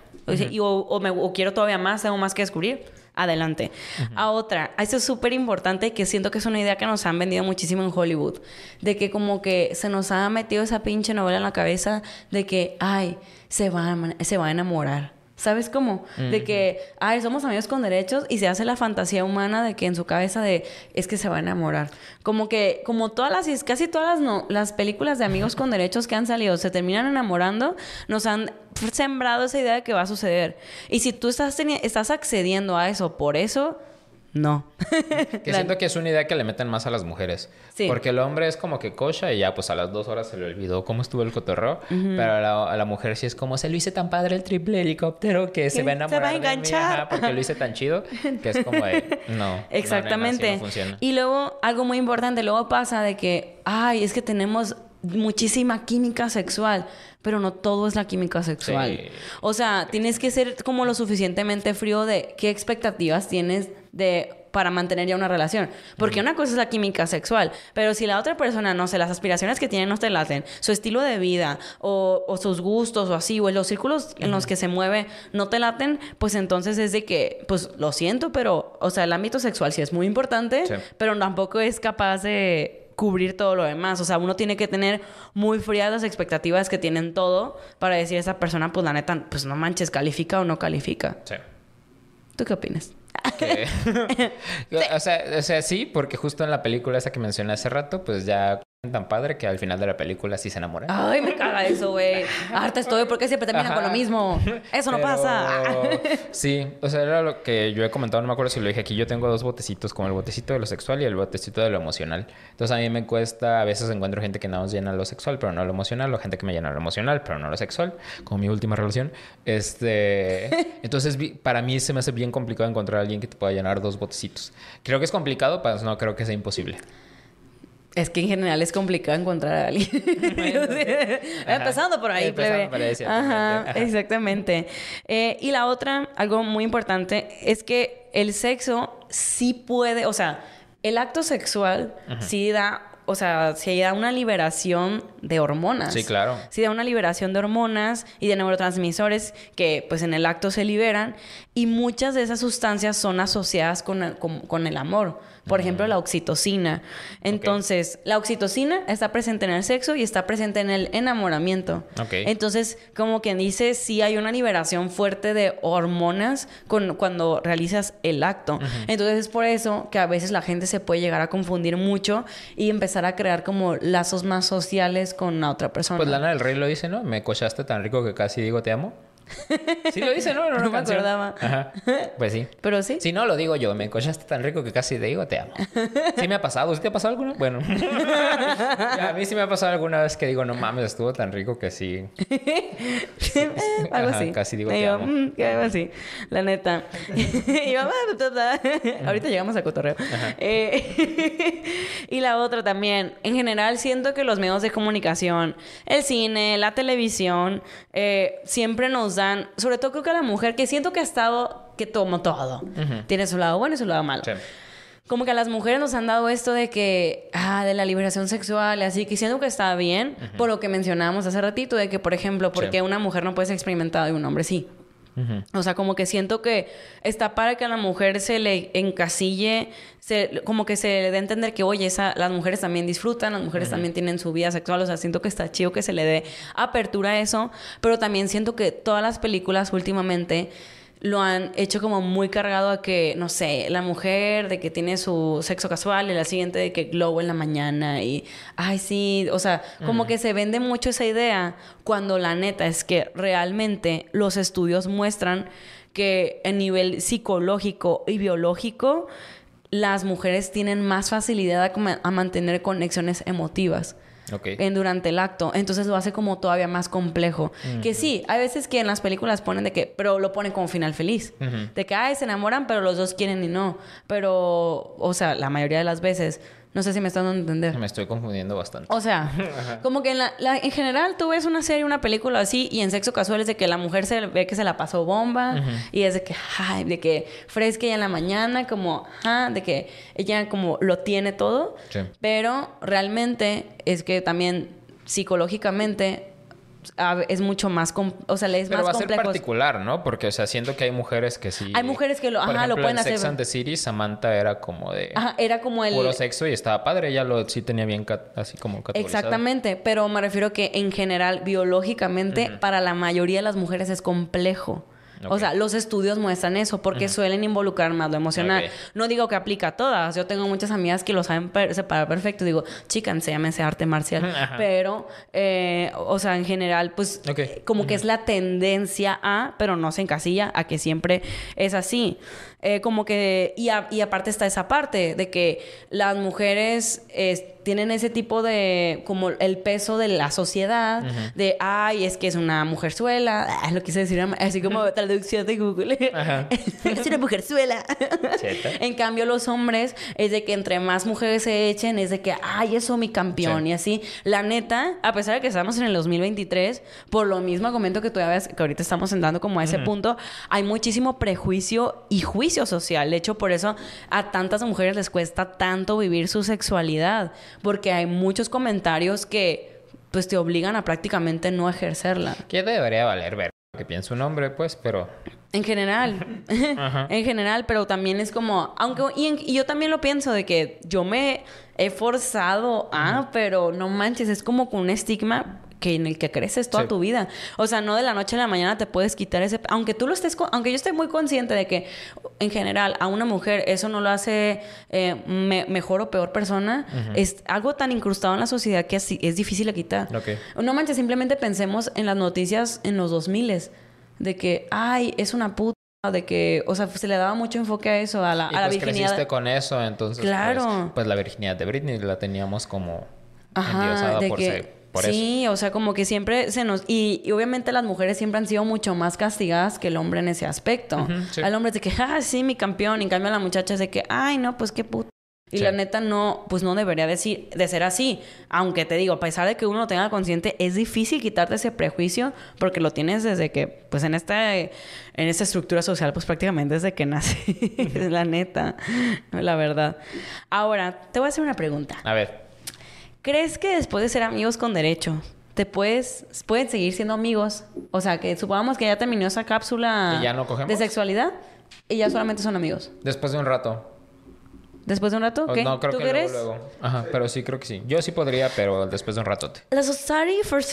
O quiero todavía más, tengo más que descubrir. Adelante. A otra, esto es súper importante que siento que es una idea que nos han vendido muchísimo en Hollywood, de que como que se nos ha metido esa pinche novela en la cabeza de que, ay, se va a enamorar. ¿Sabes cómo? De que, ay, somos amigos con derechos y se hace la fantasía humana de que en su cabeza es que se va a enamorar. Como que, casi todas las películas de amigos con derechos que han salido se terminan enamorando, nos han sembrado esa idea de que va a suceder. Y si tú estás accediendo a eso por eso... No. Que siento que es una idea que le meten más a las mujeres. Sí. Porque el hombre es como que cocha y ya pues a las 2 horas se le olvidó cómo estuvo el cotorreo. Pero a la mujer sí es como, se lo hice tan padre el triple helicóptero que se va a enamorar se va a enganchar de mí, porque lo hice tan chido. Que es como de, no. Exactamente. No, nena, así no funciona. Y luego, algo muy importante, luego pasa de que, ay, es que tenemos muchísima química sexual, pero no todo es la química sexual. Sí. O sea, tienes que ser como lo suficientemente frío de qué expectativas tienes para mantener ya una relación. Porque una cosa es la química sexual, pero si la otra persona, no sé, las aspiraciones que tiene no te laten, su estilo de vida o sus gustos o así, o los círculos en los que se mueve no te laten, pues entonces es de que, pues lo siento, pero, o sea, el ámbito sexual sí es muy importante, pero tampoco es capaz de cubrir todo lo demás. O sea, uno tiene que tener muy frías las expectativas que tienen todo para decir a esa persona, pues la neta, pues no manches, ¿califica o no califica? Sí. ¿Tú qué opinas? Que... o sea, sí, porque justo en la película esa que mencioné hace rato, pues ya tan padre que al final de la película sí se enamoran. Ay, me caga eso, güey. Harta estoy porque siempre terminan con lo mismo. Eso no pasa. Sí, o sea, era lo que yo he comentado, no me acuerdo si lo dije aquí. Yo tengo 2 botecitos, como el botecito de lo sexual y el botecito de lo emocional. Entonces a mí me cuesta, a veces encuentro gente que nada más llena lo sexual, pero no lo emocional, o gente que me llena lo emocional, pero no lo sexual, como mi última relación. Entonces para mí se me hace bien complicado encontrar a alguien que te pueda llenar 2 botecitos. Creo que es complicado, pero no creo que sea imposible. Es que en general es complicado encontrar a alguien. Empezando por ahí, plebe. Ajá, exactamente. Y la otra, algo muy importante, es que el sexo sí puede, o sea, el acto sexual sí da, o sea, sí da una liberación de hormonas. Sí, claro. Sí da una liberación de hormonas y de neurotransmisores que, pues, en el acto se liberan. Y muchas de esas sustancias son asociadas con el amor. Por ejemplo, la oxitocina. Entonces, la oxitocina está presente en el sexo y está presente en el enamoramiento. Entonces, como quien dice, sí hay una liberación fuerte de hormonas cuando realizas el acto. Entonces, es por eso que a veces la gente se puede llegar a confundir mucho y empezar a crear como lazos más sociales con la otra persona. Pues Lana del Rey lo dice, ¿no? Me cochaste tan rico que casi digo te amo. Sí lo dice, ¿no? No me acordaba. Ajá. Pues sí. ¿Pero sí? Si no, lo digo yo. Me cochaste tan rico que casi te digo te amo. ¿Sí me ha pasado? ¿Sí te ha pasado alguna? Bueno. A mí sí me ha pasado alguna vez que digo, no mames, estuvo tan rico que sí. Algo así. Casi digo te amo. Algo así. La neta. Y yo, ahorita llegamos a cotorreo. Y la otra también. En general, siento que los medios de comunicación, el cine, la televisión, siempre nos dan, sobre todo creo que a la mujer, que siento que ha estado, que tomó todo. Tiene su lado bueno y su lado malo. Sí. Como que a las mujeres nos han dado esto de que, de la liberación sexual, así que siento que está bien, por lo que mencionábamos hace ratito, de que, por ejemplo, porque una mujer no puede ser experimentada y un hombre sí. O sea, como que siento que está para que a la mujer se le encasille, como que se le dé a entender que, oye, las mujeres también disfrutan, las mujeres también tienen su vida sexual. O sea, siento que está chido que se le dé apertura a eso, pero también siento que todas las películas últimamente lo han hecho como muy cargado a que, no sé, la mujer de que tiene su sexo casual y la siguiente de que glow en la mañana y, ay, sí, o sea, como que se vende mucho esa idea cuando la neta es que realmente los estudios muestran que a nivel psicológico y biológico las mujeres tienen más facilidad a mantener conexiones emotivas. Okay. Durante el acto. Entonces lo hace como todavía más complejo. Que sí, hay veces que en las películas ponen de que... Pero lo ponen como final feliz. De que, ay, se enamoran, pero los dos quieren y no. Pero, o sea, la mayoría de las veces... No sé si me están dando a entender. Me estoy confundiendo bastante. O sea, como que en general tú ves una serie, una película así, y en sexo casual es de que la mujer se ve que se la pasó bomba, y es de que, ay, de que fresca ella en la mañana, como, de que ella como lo tiene todo. Sí. Pero realmente es que también psicológicamente es mucho más... o sea, le es Pero más va a ser complejo. particular, ¿no? Porque, o sea, siento que hay mujeres que sí... Hay mujeres que lo Por ejemplo, pueden en hacer. Sex and the City, Samantha era como de... Era como el... puro sexo y estaba padre. Ella sí tenía bien así como categorizado. Exactamente, pero me refiero que en general, biológicamente, para la mayoría de las mujeres es complejo. Okay. O sea, los estudios muestran eso porque suelen involucrar más lo emocional. Okay. No digo que aplica a todas. Yo tengo muchas amigas que lo saben separar perfecto. Digo, chica, enséñame arte marcial. Pero, o sea, en general, pues, como que es la tendencia a, pero no se encasilla a que siempre es así. Como que... Y aparte está esa parte de que las mujeres tienen ese tipo de... Como el peso de la sociedad. De, ay, es que es una mujerzuela. Lo quise decir así como traducción de Google. Es una mujerzuela. En cambio, los hombres es de que entre más mujeres se echen, es de que, ay, eso mi campeón. Y así. La neta, a pesar de que estamos en el 2023, por lo mismo comento que todavía que ahorita estamos entrando como a ese punto, hay muchísimo prejuicio y juicio social. De hecho, por eso a tantas mujeres les cuesta tanto vivir su sexualidad, porque hay muchos comentarios que pues te obligan a prácticamente no ejercerla. Que debería valer ver lo que piensa un hombre, pues, pero... En general. En general, pero también es como... Y yo también lo pienso de que yo me he forzado pero no manches, es como con un estigma en el que creces toda tu vida. O sea, no de la noche a la mañana te puedes quitar ese... Aunque tú lo estés... Aunque yo esté muy consciente de que, en general, a una mujer eso no lo hace mejor o peor persona, es algo tan incrustado en la sociedad que es difícil de quitar. No manches, simplemente pensemos en las noticias en los 2000s. De que, ay, es una puta. De que, o sea, se le daba mucho enfoque a eso, a la virginidad. Creciste con eso, entonces... Claro. Pues la virginidad de Britney la teníamos como endiosada de por sí, eso. o sea, como que siempre se nos... Y obviamente las mujeres siempre han sido mucho más castigadas que el hombre en ese aspecto. Sí. Al hombre es de que, sí, mi campeón. Y en cambio a la muchacha es de que, ay, no, pues qué puta. Y la neta no, pues no debería de ser así. Aunque te digo, a pesar de que uno lo tenga consciente, es difícil quitarte ese prejuicio porque lo tienes desde que, pues en esta estructura social, pues prácticamente desde que nace. La neta, la verdad. Ahora, te voy a hacer una pregunta. A ver. ¿Crees que después de ser amigos con derecho, pueden seguir siendo amigos? O sea, que supongamos que ya terminó esa cápsula ¿Y ya no cogemos? de sexualidad y ya solamente son amigos. Después de un rato. ¿Después de un rato? ¿Qué? No, creo ¿Tú que crees? luego. Ajá, pero sí creo que sí. Yo sí podría, pero después de un ratote. La Society for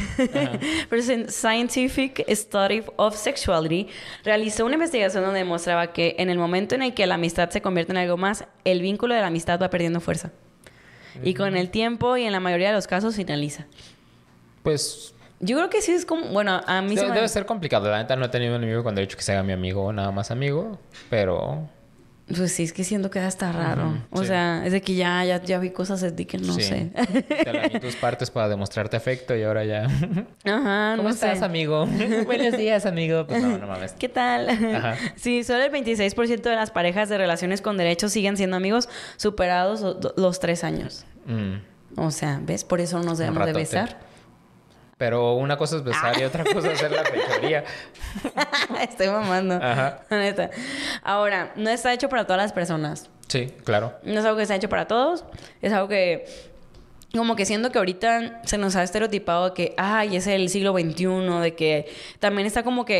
Scientific Study of Sexuality realizó una investigación donde demostraba que en el momento en el que la amistad se convierte en algo más, el vínculo de la amistad va perdiendo fuerza. Y con el tiempo y en la mayoría de los casos finaliza. Pues... Yo creo que sí es como... Bueno, a mí debe ser complicado. La neta no he tenido un amigo con derecho que se haga mi amigo o nada más amigo. Pero... Pues sí, es que siento que hasta raro. O sí. sea, es de que ya vi cosas de ti que no sé. Te lamí tus partes para demostrarte afecto y ahora ya... Ajá, ¿Cómo no estás, sé. amigo? Buenos días, amigo. Pues no mames. ¿Qué tal? Ajá. Sí, solo el 26% de las parejas de relaciones con derechos siguen siendo amigos superados los 3 años. O sea, ¿ves? Por eso no nos debemos de besar. Pero una cosa es besar y otra cosa es hacer la fechoría. Estoy mamando. Ajá. La neta. Ahora, no está hecho para todas las personas. Sí, claro. No es algo que está hecho para todos. Es algo que... Como que siento que ahorita se nos ha estereotipado que... Ay, es el siglo XXI. De que también está como que...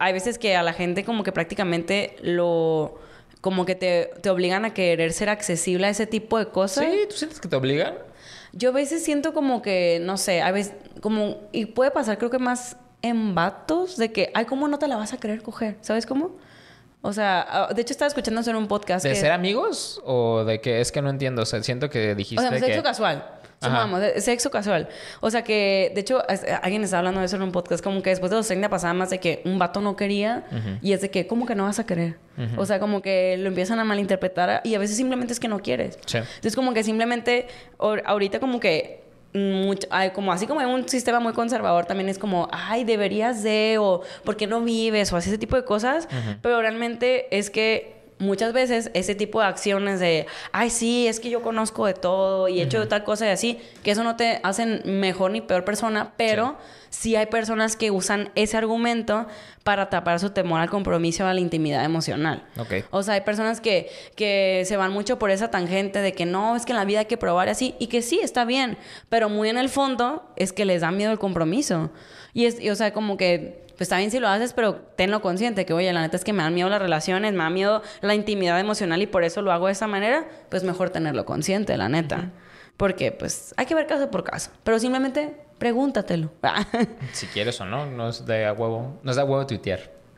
hay veces que a la gente como que prácticamente como que te obligan a querer ser accesible a ese tipo de cosas. Sí, ¿tú sientes que te obligan? Yo a veces siento como que, no sé, a veces como... Y puede pasar creo que más en vatos de que, ay, ¿cómo no te la vas a querer coger? ¿Sabes cómo? O sea, de hecho estaba escuchando eso en un podcast. ¿De ser amigos o de que es que no entiendo? O sea, siento que dijiste O sea, sexo que... casual. Sumamos, sexo casual. O sea que, de hecho, alguien estaba hablando de eso en un podcast, como que después de los 30 pasaba más de que un vato no quería y es de que, ¿cómo que no vas a querer? O sea, como que lo empiezan a malinterpretar y a veces simplemente es que no quieres. Sí. Entonces, como que simplemente, ahorita como que, como así como hay un sistema muy conservador, también es como, ay, deberías de, o ¿por qué no vives? O así ese tipo de cosas. Pero realmente es que muchas veces ese tipo de acciones de, ay, sí, es que yo conozco de todo y he hecho de tal cosa y así, que eso no te hacen mejor ni peor persona, pero sí hay personas que usan ese argumento para tapar su temor al compromiso o a la intimidad emocional. Ok. O sea, hay personas que se van mucho por esa tangente de que no, es que en la vida hay que probar y así, y que sí, está bien, pero muy en el fondo es que les da miedo el compromiso. Y o sea, como que... Pues está bien si lo haces, pero tenlo consciente que, oye, la neta es que me dan miedo las relaciones, me da miedo la intimidad emocional y por eso lo hago de esa manera, pues mejor tenerlo consciente, la neta. Porque, pues, hay que ver caso por caso. Pero simplemente pregúntatelo. Si quieres o no, no es de a huevo. No es de a huevo tuitear.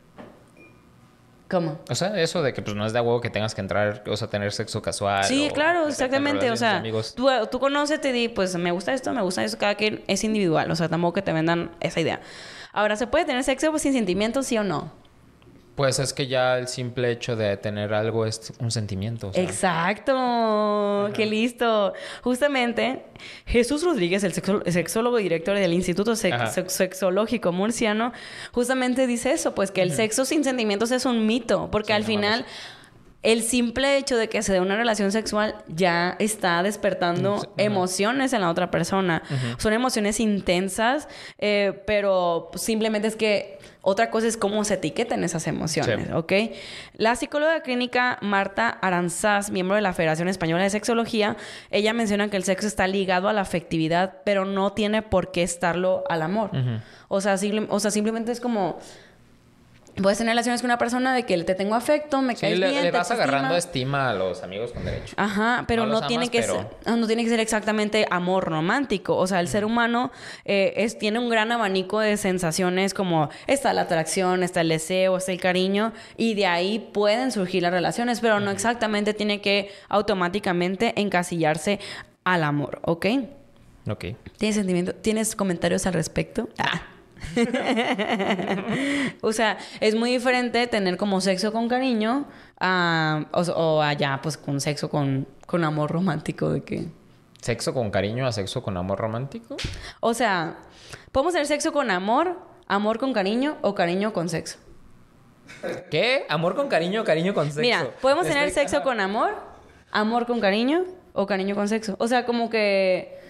¿Cómo? O sea, eso de que pues no es de a huevo que tengas que entrar, o sea, tener sexo casual. Sí, claro, exactamente. O sea, amigos. tú conócete y di, pues, me gusta esto, cada quien es individual. O sea, tampoco que te vendan esa idea. Ahora, ¿se puede tener sexo sin sentimientos, sí o no? Pues es que ya el simple hecho de tener algo es un sentimiento. O sea. Exacto, qué listo. Justamente, Jesús Rodríguez, el sexólogo y director del Instituto Sexológico Murciano, justamente dice eso, pues que el sexo sin sentimientos es un mito, porque al final... El simple hecho de que se dé una relación sexual ya está despertando emociones en la otra persona. Son emociones intensas, pero simplemente es que otra cosa es cómo se etiquetan esas emociones, ¿ok? La psicóloga clínica Marta Aranzás, miembro de la Federación Española de Sexología, ella menciona que el sexo está ligado a la afectividad, pero no tiene por qué estarlo al amor. O sea, simplemente es como... Puedes tener relaciones con una persona de que te tengo afecto, me caes bien, le vas te agarrando estima a los amigos con derecho. Ajá, pero no tiene que ser, no tiene que ser exactamente amor romántico. O sea, el ser humano tiene un gran abanico de sensaciones, como está la atracción, está el deseo, está el cariño, y de ahí pueden surgir las relaciones, pero no exactamente tiene que automáticamente encasillarse al amor, ¿ok? Ok. ¿Tienes comentarios al respecto? O sea, es muy diferente tener como sexo con cariño o allá pues con sexo con amor romántico de que... ¿Sexo con cariño a sexo con amor romántico? O sea, podemos tener sexo con amor, amor con cariño o cariño con sexo. ¿Qué? ¿Amor con cariño o cariño con sexo? Mira, podemos tener sexo con amor, amor con cariño o cariño con sexo. O sea, como que...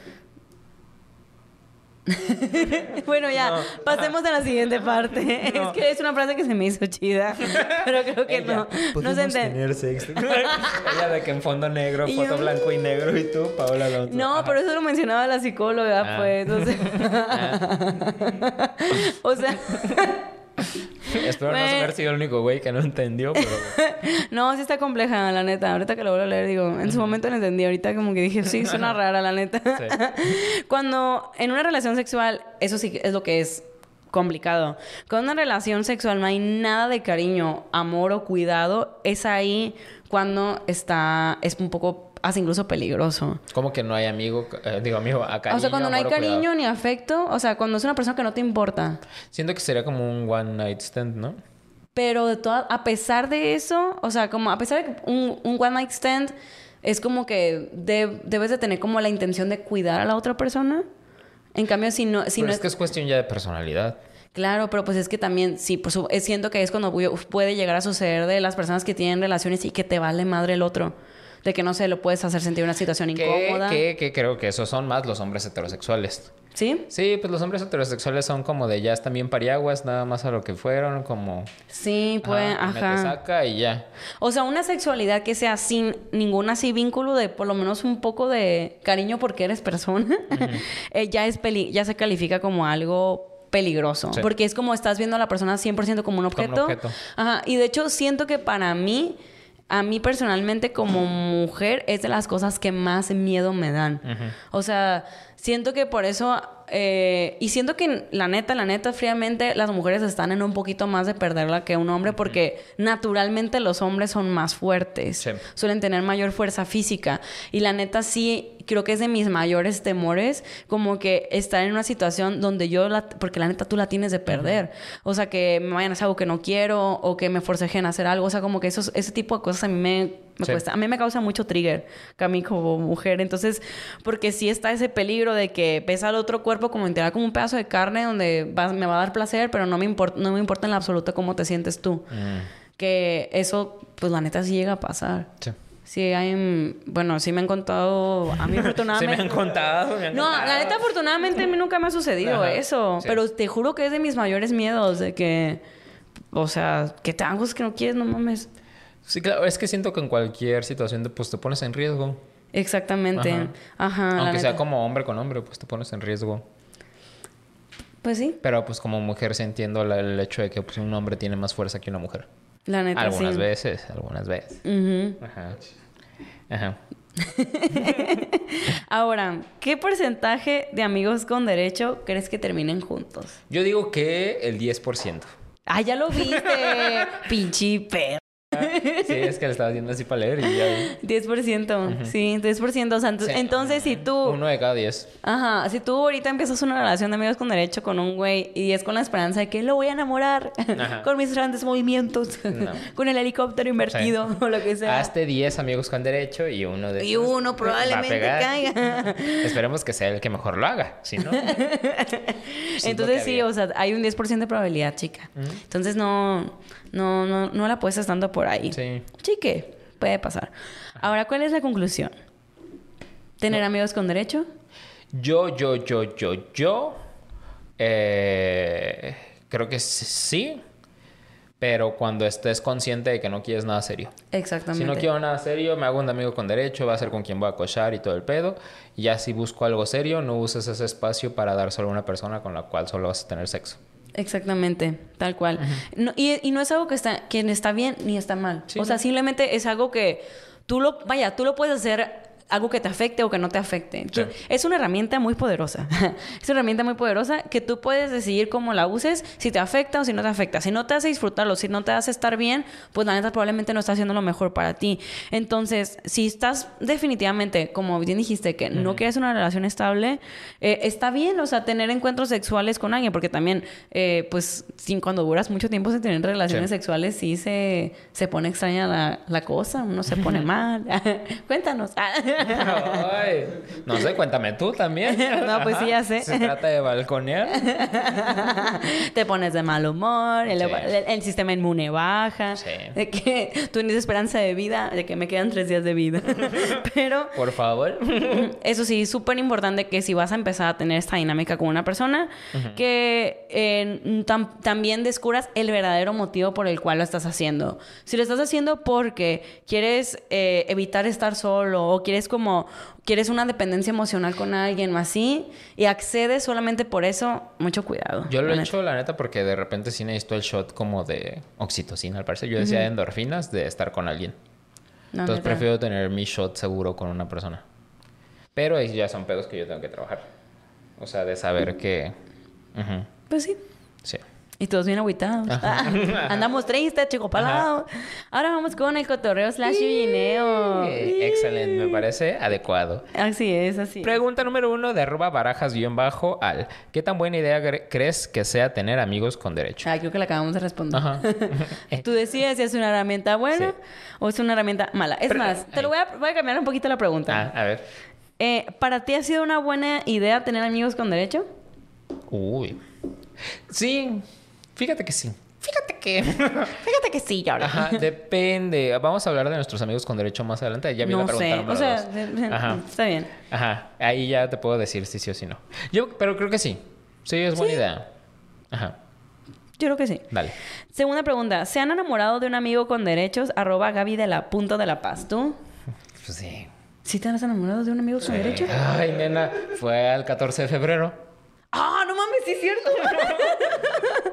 Bueno, ya, pasemos a la siguiente parte. Es que es una frase que se me hizo chida, pero creo que no se entiende. Tener sexo. Ella de que en fondo negro, foto blanco y negro, y tú, Paola Alonso. No, pero eso lo mencionaba la psicóloga, pues. Entonces... O sea... Espero no haber sido el único güey que no entendió, pero... No, sí está compleja, la neta. Ahorita que lo vuelvo a leer, digo... En su momento lo entendí. Ahorita como que dije... Sí, suena rara, la neta. Sí. Cuando en una relación sexual... Eso sí es lo que es complicado. Cuando en una relación sexual no hay nada de cariño, amor o cuidado... Es ahí cuando está... Es un poco... Hasta incluso peligroso. ¿Cómo que no hay amigo? Amigo, a cariño, o sea, cuando no hay cariño cuidado. Ni afecto. O sea, cuando es una persona que no te importa. Siento que sería como un one night stand, ¿no? Pero a pesar de eso... O sea, como a pesar de que un one night stand... Es como que debes de tener como la intención de cuidar a la otra persona. En cambio, si no... Pero es que es cuestión ya de personalidad. Claro, pero pues es que también... Sí, pues siento que es cuando puede llegar a suceder de las personas que tienen relaciones y que te vale madre el otro. De que no se lo puedes hacer sentir una situación incómoda. Que creo que esos son más los hombres heterosexuales. ¿Sí? Sí, pues los hombres heterosexuales son como de ya están bien pariaguas, nada más a lo que fueron, como... Sí, pues, ajá. Te saca y ya. O sea, una sexualidad que sea sin ningún así vínculo de por lo menos un poco de cariño porque eres persona, ya se califica como algo peligroso. Sí. Porque es como estás viendo a la persona 100% como un objeto. objeto. Ajá. Y de hecho, siento que para mí, a mí personalmente como mujer, es de las cosas que más miedo me dan. O sea, siento que por eso... y siento que la neta, fríamente, las mujeres están en un poquito más de perderla que un hombre porque naturalmente los hombres son más fuertes. Sí. Suelen tener mayor fuerza física. Y la neta sí, creo que es de mis mayores temores como que estar en una situación donde porque la neta tú la tienes de perder. O sea, que me vayan a hacer algo que no quiero o que me forcejen a hacer algo. O sea, como que ese tipo de cosas a mí me cuesta. A mí me causa mucho trigger, que a mí como mujer. Entonces, porque sí está ese peligro de que ves al otro cuerpo como enterar como un pedazo de carne donde me va a dar placer, pero no me importa en lo absoluto cómo te sientes tú. Que eso, pues la neta sí llega a pasar. Sí. Sí, bueno, sí me han contado, a mí afortunadamente... Sí me han contado, No, la neta afortunadamente a mí nunca me ha sucedido eso. Sí. Pero te juro que es de mis mayores miedos, de que... O sea, que te hagan cosas que no quieres, no mames. Sí, claro. Es que siento que en cualquier situación pues te pones en riesgo. Exactamente. Ajá, la Aunque sea neta. como hombre con hombre, pues te pones en riesgo. Pues sí, Pero pues como mujer sí entiendo el hecho de que pues, un hombre tiene más fuerza que una mujer. la neta Algunas sí. veces. Ujú. Ajá. Ahora, ¿qué porcentaje de amigos con derecho crees que terminen juntos? Yo digo que el 10%. ¡Ah, ya lo viste! ¡Pinche perro! Sí, es que le estaba haciendo así para leer y ya vi. 10%. Sí, 10%. O sea, Sí. entonces si tú... 1 de cada 10. Ajá, si tú ahorita empiezas una relación de amigos con derecho con un güey y es con la esperanza de que lo voy a enamorar Ajá. con mis grandes movimientos, No. con el helicóptero invertido o lo que sea. Hazte 10 amigos con derecho y uno de Y esos uno va a probablemente pegar. caiga. Esperemos que sea el que mejor lo haga. Si no... Entonces sí, o sea, hay un 10% de probabilidad, chica. Entonces no la apuestas tanto por ahí. Sí. Chique, puede pasar. Ahora, ¿cuál es la conclusión? ¿Tener amigos con derecho? Yo creo que sí, pero cuando estés consciente de que no quieres nada serio. Exactamente. Si no quiero nada serio, me hago un amigo con derecho, va a ser con quien voy a cochar y todo el pedo. Y ya si busco algo serio, no uses ese espacio para dar solo a una persona con la cual solo vas a tener sexo. Exactamente, tal cual. Y no es algo que ni está bien ni está mal. Sí, o sea, no. simplemente es algo que tú lo puedes hacer algo que te afecte o que no te afecte. Sí. Es una herramienta muy poderosa. Es una herramienta muy poderosa que tú puedes decidir cómo la uses, si te afecta o si no te afecta. Si no te hace disfrutarlo, si no te hace estar bien, pues la neta probablemente no está haciendo lo mejor para ti. Entonces, si estás definitivamente, como bien dijiste, que no quieres una relación estable, está bien, o sea, tener encuentros sexuales con alguien, porque también, pues, cuando duras mucho tiempo sin tener relaciones sexuales, sí se pone extraña la cosa, uno se pone mal. Cuéntanos. Ay, no sé, cuéntame tú también. No, pues sí, ya sé. Se trata de balconear. Te pones de mal humor, Sí. el sistema inmune baja, Sí. de que tú tienes esperanza de vida, de que me quedan 3 días de vida. Pero Por favor. eso sí, súper importante que si vas a empezar a tener esta dinámica con una persona, que también descubras el verdadero motivo por el cual lo estás haciendo. Si lo estás haciendo porque quieres evitar estar solo o quieres una dependencia emocional con alguien o así y accedes solamente por eso, mucho cuidado. Yo lo la he neta. hecho, la neta, porque de repente sí necesito el shot como de oxitocina, al parecer. Yo decía de endorfinas de estar con alguien. No, Entonces neta. prefiero tener mi shot seguro con una persona. Pero ahí ya son pedos que yo tengo que trabajar. O sea, de saber que... Ujú, Pues sí. sí. Y todos bien agüitados. Andamos tristes, chico palado. Ahora vamos con el cotorreo / yuineo. Excelente, me parece adecuado. Así es, así es. Pregunta número 1 de @barajas_al. ¿Qué tan buena idea crees que sea tener amigos con derecho? Creo que la acabamos de responder. Ajá. Tú decides si es una herramienta buena Sí. o es una herramienta mala. Es más, te lo voy a cambiar un poquito la pregunta. A ver. ¿Para ti ha sido una buena idea tener amigos con derecho? Uy. Sí. Fíjate que sí. Fíjate que... Fíjate que sí, ya Ajá, depende. Vamos a hablar de nuestros amigos con derecho más adelante. Ya vi la No pregunta sé. número O sea, 2. Ajá. está bien. Ajá. Ahí ya te puedo decir si sí o si no. Pero creo que sí. Sí, es buena idea. Ajá. Yo creo que sí. Dale. Segunda pregunta. ¿Se han enamorado de un amigo con derechos? @Gaby de la Punta de la Paz. ¿Tú? Pues sí. ¿Sí te has enamorado de un amigo con derechos? Ay, nena. Fue al 14 de febrero. ¡Ah, no mames! ¡Sí es cierto!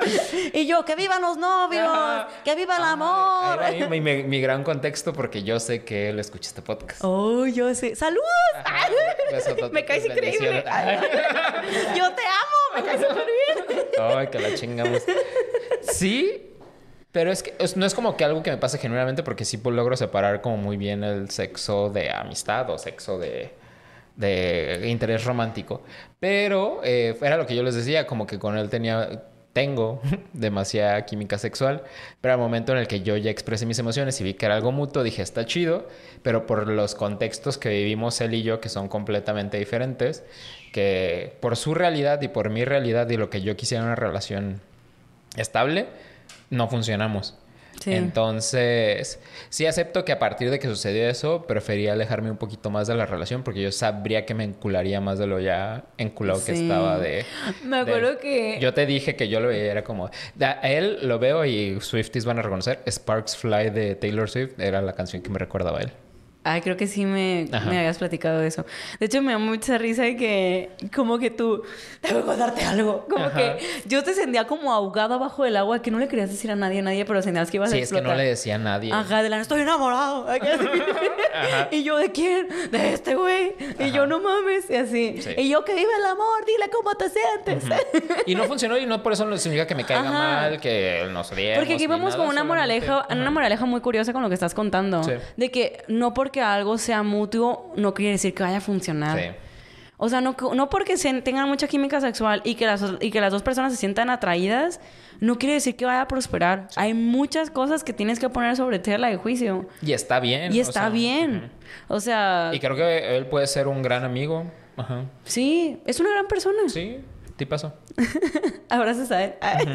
Y yo, ¡que vivan los novios! Ajá. ¡Que viva el Ahí amor! va mi gran contexto porque yo sé que él escucha este podcast. ¡Oh, yo sé! ¡Saludos! Besototes, Me caes increíble. bendiciones. Yo te amo, me caes súper bien. Ay, que la chingamos. Sí, pero es que no es como que algo que me pase genuinamente porque sí pues, logro separar como muy bien el sexo de amistad o sexo de interés romántico. Pero era lo que yo les decía, como que con él tengo demasiada química sexual, pero al momento en el que yo ya expresé mis emociones y vi que era algo mutuo, dije, está chido, pero por los contextos que vivimos él y yo, que son completamente diferentes, que por su realidad y por mi realidad y lo que yo quisiera en una relación estable, no funcionamos. Sí. Entonces, sí acepto que a partir de que sucedió eso, prefería alejarme un poquito más de la relación porque yo sabría que me encularía más de lo ya enculado que Sí. estaba de... Me acuerdo de- que... Yo te dije que yo lo veía, era como... A él lo veo y Swifties van a reconocer. Sparks Fly de Taylor Swift era la canción que me recordaba a él. Ay, creo que sí me Ajá. habías platicado de eso. De hecho, me da mucha risa de que... Como que tú... Tengo que contarte algo. Como Ajá. que yo te sentía como ahogado abajo del agua. Que no le querías decir a nadie, pero sentías que ibas a Sí, es que explotar. no le decía a nadie. Ajá, de la... Estoy enamorado. Ajá. Y yo, ¿de quién? De este güey. Y Ajá. yo, no mames. Y así. Sí. Y yo, que vive el amor. Dile cómo te sientes. Y no funcionó y no por eso no significa que me caiga Ajá. mal, que nos odiemos. Porque aquí ni vamos nada, con una solamente- moraleja, una Ajá. moraleja muy curiosa con lo que estás contando. Sí. De que no porque algo sea mutuo, no quiere decir que vaya a funcionar. Sí. O sea, no porque tengan mucha química sexual y que las dos personas se sientan atraídas, no quiere decir que vaya a prosperar. Hay muchas cosas que tienes que poner sobre tela de juicio. Y está bien. Y o está sea, bien. O sea, Y creo que él puede ser un gran amigo. Ajá. sí, es una gran persona. Sí, tipazo. Abrazos a él.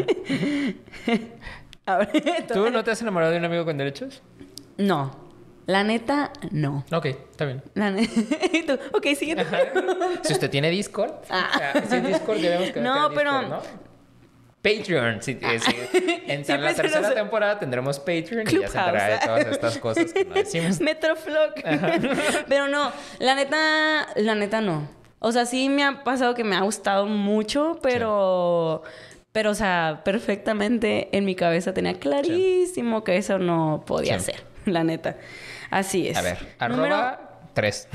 Ahora, ¿Tú no te has enamorado de un amigo con derechos? No. La neta, no. Ok, está bien. Y tú, ok, siguiente. Si usted tiene Discord, si en Discord debemos que No, Discord, pero- ¿no? Patreon. Sí, sí. En Siempre la se tercera nos- temporada tendremos Patreon y ya se Clubhouse. enterará de todas estas cosas que no decimos. Metroflog. Pero no, la neta no. O sea, sí me ha pasado que me ha gustado mucho, pero... Pero, o sea, perfectamente en mi cabeza tenía clarísimo que eso no podía Sí. ser. La neta. Así es. A ver, Número- arroba 3.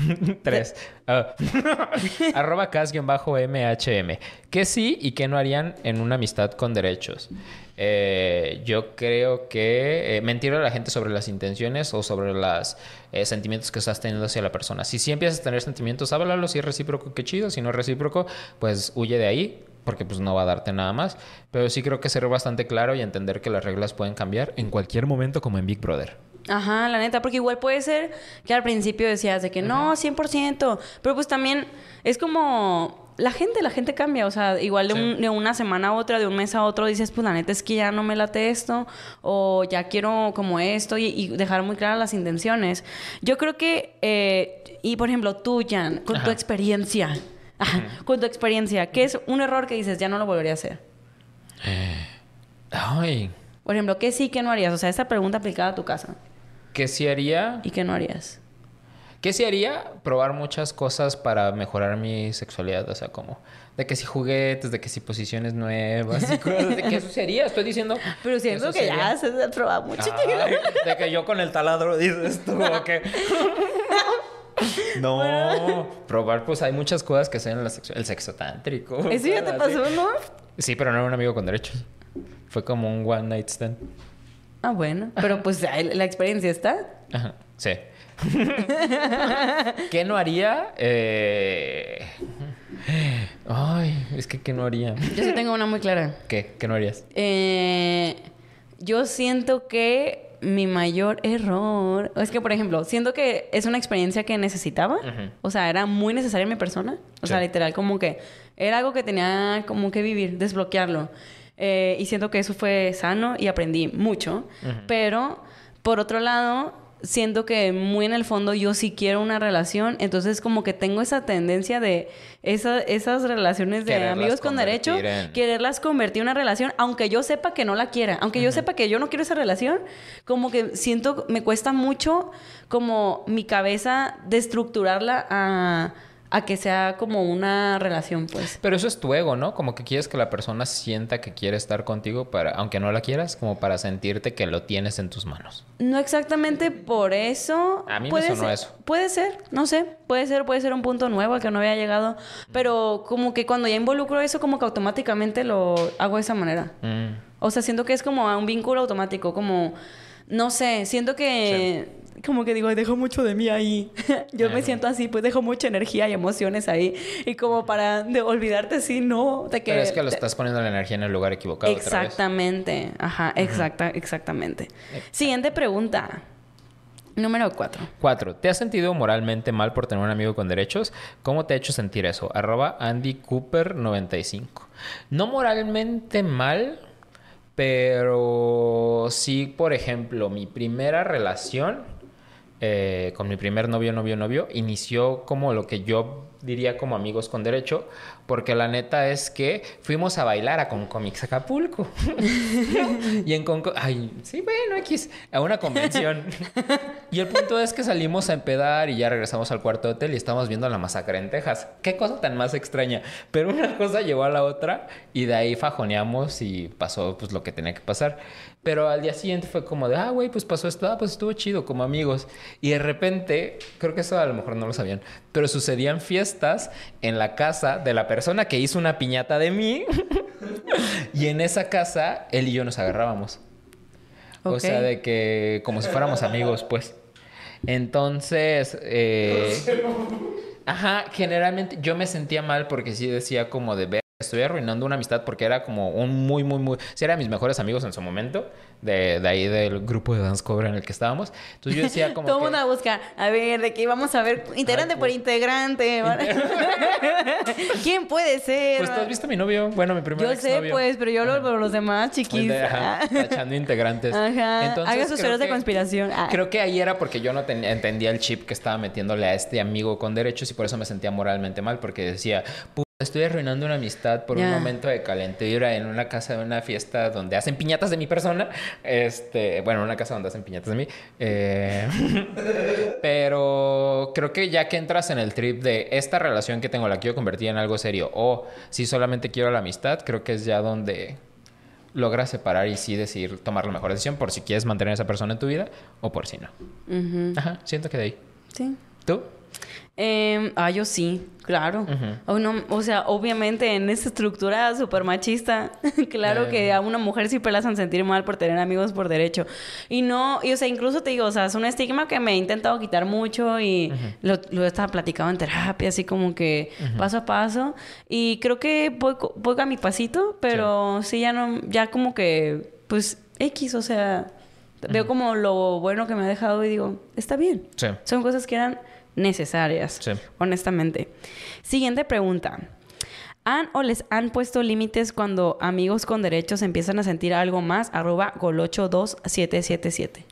Arroba cas-mhm. ¿Qué sí y qué no harían en una amistad con derechos? Yo creo que mentir a la gente sobre las intenciones o sobre los sentimientos que estás teniendo hacia la persona. Si sí empiezas a tener sentimientos, háblalo. Si es recíproco, qué chido. Si no es recíproco, pues huye de ahí porque pues no va a darte nada más. Pero sí creo que ser bastante claro y entender que las reglas pueden cambiar en cualquier momento como en Big Brother. Ajá, la neta, porque igual puede ser que al principio decías de que no, 100%, pero pues también es como la gente cambia, o sea, igual de una semana a otra, de un mes a otro dices, pues la neta es que ya no me late esto o ya quiero como esto y dejar muy claras las intenciones. Yo creo que, y por ejemplo tú, Jan, con tu Ajá. experiencia, con tu experiencia, ¿qué es un error que dices, ya no lo volvería a hacer? Ay, Por ejemplo, ¿qué sí, qué no harías? O sea, esta pregunta aplicada a tu casa. ¿qué sí haría? ¿Y qué no harías? ¿Qué sí haría? Probar muchas cosas para mejorar mi sexualidad. O sea, como de que si juguetes, de que si posiciones nuevas y cosas. De que eso sería. Estoy diciendo. Pero siento eso que ya sería. has probado mucho. Ay, de que yo con el taladro dices tú, o que. No, probar, pues hay muchas cosas que hacen el sexo tántrico. Eso ya te cosas así. pasó, ¿no? Sí, pero no era un amigo con derechos. Fue como un one night stand. Ah, bueno. Pero pues la experiencia está. Ajá, sí. ¿Qué no haría? Ay, es que ¿qué no haría? Yo sí tengo una muy clara. ¿Qué? ¿Qué no harías? Yo siento que mi mayor error... Es que, por ejemplo, siento que es una experiencia que necesitaba. Ujú. O sea, era muy necesaria en mi persona. O sea, Sí. literal, como que... Era algo que tenía como que vivir, desbloquearlo. Y siento que eso fue sano y aprendí mucho. Ujú. Pero, por otro lado, siento que muy en el fondo yo sí quiero una relación. Entonces, como que tengo esa tendencia de esas relaciones de Quererlas amigos con derecho, convertir en- quererlas convertir en una relación, aunque yo sepa que no la quiera. Aunque yo sepa que yo no quiero esa relación, como que siento, me cuesta mucho como mi cabeza de estructurarla a que sea como una relación, pues. Pero eso es tu ego, ¿no? Como que quieres que la persona sienta que quiere estar contigo para, aunque no la quieras, como para sentirte que lo tienes en tus manos. No exactamente por eso. A mí me puede sonó ser, eso. Puede ser, no sé. Puede ser un punto nuevo al que no había llegado. Pero como que cuando ya involucro eso, como que automáticamente lo hago de esa manera. O sea, siento que es como un vínculo automático, como... No sé, siento que... Como que digo, "Ay, dejo mucho de mí ahí". Yo me siento así, pues dejo mucha energía y emociones ahí. Y como para de olvidarte, sí, no. De que, Pero es que lo estás poniendo la energía en el lugar equivocado otra vez. Exactamente. Ajá, exactamente. Siguiente pregunta. Número 4. 4. ¿Te has sentido moralmente mal por tener un amigo con derechos? ¿Cómo te ha hecho sentir eso? @AndyCooper95. No moralmente mal, pero sí, por ejemplo, mi primera relación con mi primer novio, inició como lo que yo diría como amigos con derecho, porque la neta es que fuimos a bailar a Concomics Acapulco. Y en ay, sí, bueno, a una convención. Y el punto es que salimos a empedar y ya regresamos al cuarto de hotel y estamos viendo la masacre en Texas. Qué cosa tan más extraña. Pero una cosa llevó a la otra y de ahí fajoneamos y pasó pues lo que tenía que pasar. Pero al día siguiente fue como de, güey, pues pasó esto, pues estuvo chido como amigos. Y de repente, creo que eso a lo mejor no lo sabían, pero sucedían fiestas en la casa de la persona que hizo una piñata de mí. Y en esa casa, él y yo nos agarrábamos. Ok. O sea, de que como si fuéramos amigos, pues. Entonces, ajá, generalmente yo me sentía mal porque sí decía como de ver, estoy arruinando una amistad porque era como un muy... Sí, eran mis mejores amigos en su momento, de ahí del grupo de Dance Cobra en el que estábamos. Entonces yo decía como Todo el que... mundo a buscar. A ver, de qué vamos a ver. Integrante por integrante. ¿Quién puede ser? Pues tú has visto a mi novio, bueno, mi primer Yo sé, exnovio. pues, pero yo hablo por los demás, chiquis. Tachando integrantes. Ajá. Entonces, Haga sus creo teorías de que- conspiración. Creo que ahí era porque yo no entendía el chip que estaba metiéndole a este amigo con derechos y por eso me sentía moralmente mal, porque decía, estoy arruinando una amistad por un Ya. momento de calentura en una casa de una fiesta donde hacen piñatas de mi persona. Bueno, una casa donde hacen piñatas de mí. Pero creo que ya que entras en el trip de esta relación que tengo, la quiero convertir en algo serio, o si solamente quiero la amistad, creo que es ya donde logras separar y sí decidir tomar la mejor decisión por si quieres mantener a esa persona en tu vida o por si no. Ajá, siento que de ahí. Sí. ¿Tú? Yo sí, claro. O sea, obviamente en esa estructura súper machista, claro que a una mujer siempre la hacen sentir mal por tener amigos por derecho. Y o sea, incluso te digo, o sea, es un estigma que me he intentado quitar mucho y lo he estado platicando en terapia, así como que paso a paso. Y creo que voy a mi pasito, pero sí ya como que, pues, X, o sea, veo como lo bueno que me ha dejado y digo, está bien. Sí. Son cosas que eran necesarias, Sí. honestamente. Siguiente pregunta. ¿Han o les han puesto límites cuando amigos con derechos empiezan a sentir algo más? @golocho2777.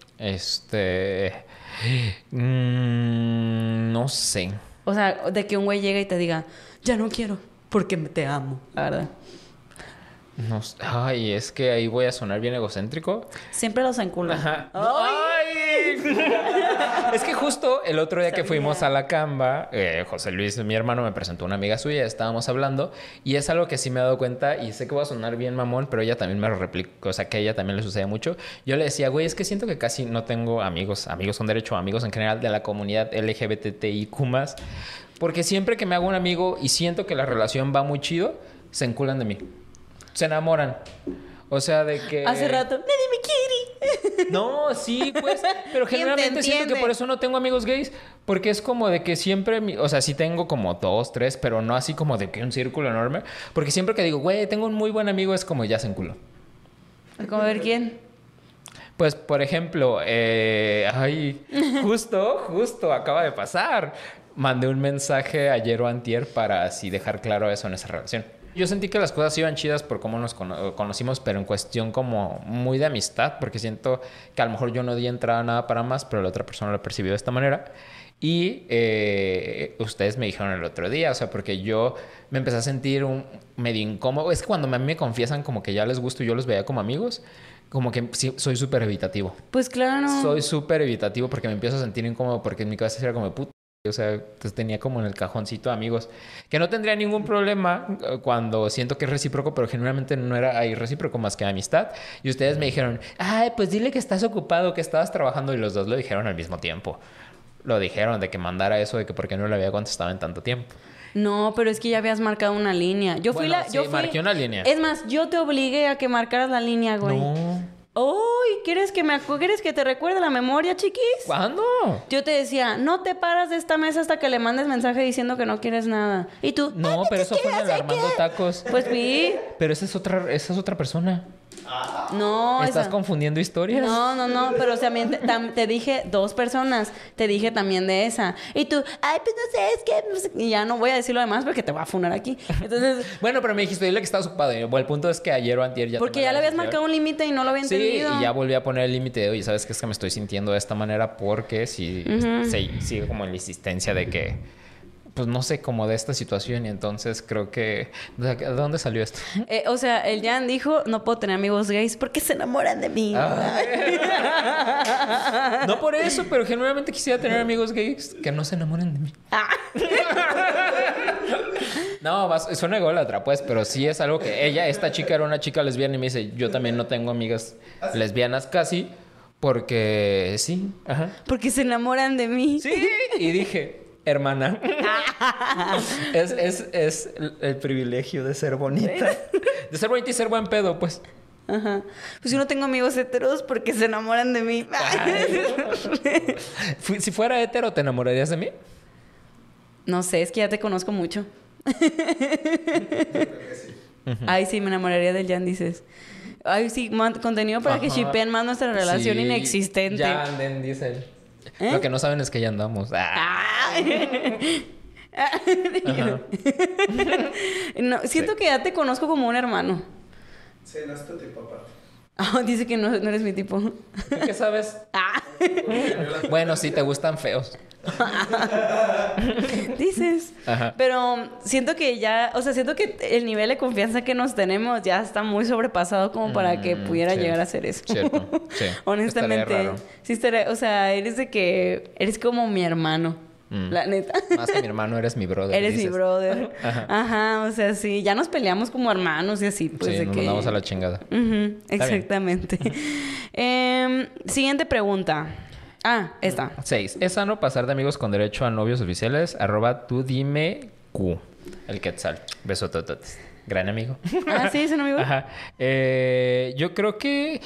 No sé. O sea, de que un güey llega y te diga, ya no quiero, porque te amo, la verdad. No sé. Ay, es que ahí voy a sonar bien egocéntrico. Siempre los enculan. Ajá. ¡Ay! Es que justo el otro día que fuimos a la Camba, José Luis, mi hermano, me presentó una amiga suya, estábamos hablando, y es algo que sí me he dado cuenta, y sé que voy a sonar bien mamón, pero ella también me lo replicó, o sea, que a ella también le sucede mucho. Yo le decía, güey, es que siento que casi no tengo amigos con derecho, amigos en general de la comunidad LGBTIQ+, porque siempre que me hago un amigo y siento que la relación va muy chido, se enculan de mí. Se enamoran. O sea, de que... Hace rato, nadie me quiere. No, sí, pues. Pero ¿Quién te generalmente siento que entiende? por eso no tengo amigos gays. Porque es como de que siempre... O sea, sí tengo como 2, 3, pero no así como de que un círculo enorme. Porque siempre que digo, güey, tengo un muy buen amigo, es como ya se enculó. ¿Cómo ver quién? Pues, por ejemplo, justo acaba de pasar. Mandé un mensaje ayer o antier para así dejar claro eso en esa relación. Yo sentí que las cosas iban chidas por cómo nos conocimos, pero en cuestión como muy de amistad, porque siento que a lo mejor yo no di entrada a nada para más, pero la otra persona lo percibió de esta manera. Y ustedes me dijeron el otro día, o sea, porque yo me empecé a sentir medio incómodo. Es que cuando a mí me confiesan como que ya les gusto y yo los veía como amigos, como que sí, soy súper evitativo. Pues claro. Soy súper evitativo porque me empiezo a sentir incómodo porque en mi cabeza era como, puta, O sea, pues tenía como en el cajoncito amigos. Que no tendría ningún problema cuando siento que es recíproco, pero generalmente no era ahí recíproco más que amistad. Y ustedes me dijeron, ay, pues dile que estás ocupado, que estabas trabajando. Y los dos lo dijeron al mismo tiempo. Lo dijeron de que mandara eso, de que porque no le había contestado en tanto tiempo. No, pero es que ya habías marcado una línea. Marqué una línea. Es más, yo te obligué a que marcaras la línea, güey. No. ¡Uy! ¿Quieres que te recuerde la memoria, chiquis? ¿Cuándo? Yo te decía, no te paras de esta mesa hasta que le mandes mensaje diciendo que no quieres nada. Y tú, No, pero eso fue en el Armando Tacos. pues vi. Pero esa es otra persona. No, ¿Estás confundiendo historias? No, pero o sea, te dije 2 personas, te dije también de esa. Y tú, ay, pues no sé, es que... no sé". Y ya no voy a decir lo demás porque te voy a funar aquí. Entonces... Bueno, pero me dijiste, dile que estabas ocupado. Y, bueno, el punto es que ayer o antier ya... Porque ya le habías marcado un límite y no lo había entendido. Sí, y ya volví a poner el límite de, oye, ¿sabes qué? Es que me estoy sintiendo de esta manera porque si sigue como en la insistencia de que... Pues no sé, como de esta situación. Y entonces creo que... ¿De dónde salió esto? O sea, el Jan dijo, no puedo tener amigos gays porque se enamoran de mí. No por eso, pero generalmente quisiera tener amigos gays que no se enamoren de mí. No, suena ególatra, pues, pero sí es algo que esta chica era una chica lesbiana y me dice, yo también no tengo amigas lesbianas casi, porque sí, ajá. Porque se enamoran de mí. Sí, y dije, hermana, es el privilegio de ser bonita. De ser bonita y ser buen pedo, pues. Ajá. Pues yo no tengo amigos heteros porque se enamoran de mí. Si fuera hetero, ¿te enamorarías de mí? No sé, es que ya te conozco mucho. Ay, sí, me enamoraría del Jan, dices. Ay, sí, contenido para que shippeen más nuestra relación Sí, inexistente. Ya anden, dice él. Lo que no saben es que ya andamos. No, siento que ya te conozco como un hermano. Sí, no es tu tipo aparte. Dice que no eres mi tipo. ¿Qué sabes? Bueno, sí, te gustan feos. Dices. Ajá. Pero siento que ya, o sea, siento que el nivel de confianza que nos tenemos ya está muy sobrepasado como para que pudiera sí. llegar a hacer eso. Cierto, sí. Honestamente. Estaría raro. Sí, estaría, o sea, eres como mi hermano. La neta. Más que mi hermano, eres mi brother. Eres dices. mi brother. Ajá. Ajá, o sea, sí. Ya nos peleamos como hermanos y así, pues. Sí, de nos que... mandamos a la chingada. Ujú, Está bien. exactamente. Siguiente pregunta. Esta. 6. ¿Es sano pasar de amigos con derecho a novios oficiales? @ tú dime Q. El Quetzal. Besotototes. Gran amigo. Sí, es un amigo. Ajá. Yo creo que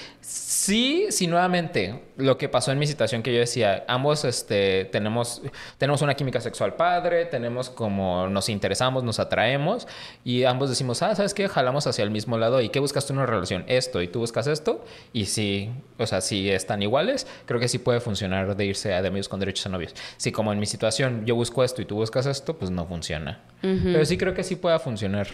sí, nuevamente, lo que pasó en mi situación que yo decía, ambos tenemos una química sexual padre, tenemos como nos interesamos, nos atraemos y ambos decimos, ¿sabes qué? Jalamos hacia el mismo lado. ¿Y qué buscaste en una relación? Esto, y tú buscas esto. Y sí, o sea, si están iguales, creo que sí puede funcionar de irse de amigos con derechos a novios. Si como en mi situación yo busco esto y tú buscas esto, pues no funciona. Pero sí creo que sí pueda funcionar.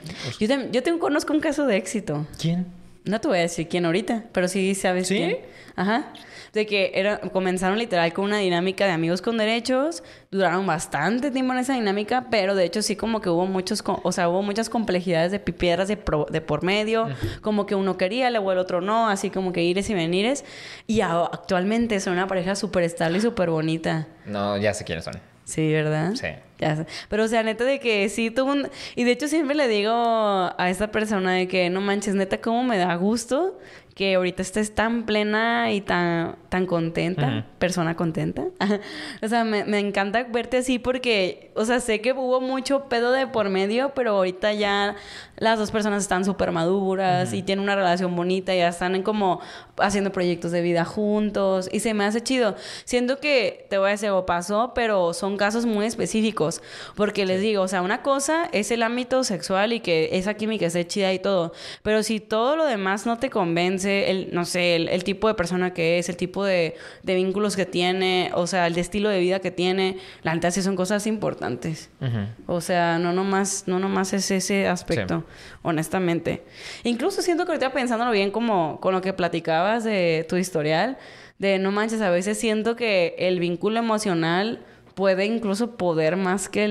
Yo conozco un caso de éxito. ¿Quién? No te voy a decir quién ahorita, pero sí sabes ¿Sí? quién. Ajá. De que comenzaron literal con una dinámica de amigos con derechos, duraron bastante tiempo en esa dinámica, pero de hecho sí como que hubo hubo muchas complejidades de piedras de por medio, como que uno quería, luego el otro no, así como que ires y venires, y actualmente son una pareja súper estable y súper bonita. No, ya sé quiénes son. Sí, ¿verdad? Sí. Ya sé. Pero, o sea, neta de que sí tuvo un... Y de hecho siempre le digo a esta persona de que no manches, neta, cómo me da gusto que ahorita estés tan plena y tan contenta, persona contenta. O sea, me encanta verte así porque, o sea, sé que hubo mucho pedo de por medio, pero ahorita ya las dos personas están súper maduras y tienen una relación bonita, ya están como haciendo proyectos de vida juntos y se me hace chido. Siento que, te voy a decir algo, pasó, pero son casos muy específicos porque les digo, o sea, una cosa es el ámbito sexual y que esa química esté chida y todo, pero si todo lo demás no te convence, no sé, el tipo de persona que es, el tipo de vínculos que tiene, o sea, el estilo de vida que tiene, la neta sí son cosas importantes. O sea, no nomás es ese aspecto, honestamente. Incluso siento que ahorita pensándolo bien como con lo que platicabas de tu historial, de no manches, a veces siento que el vínculo emocional puede incluso poder más que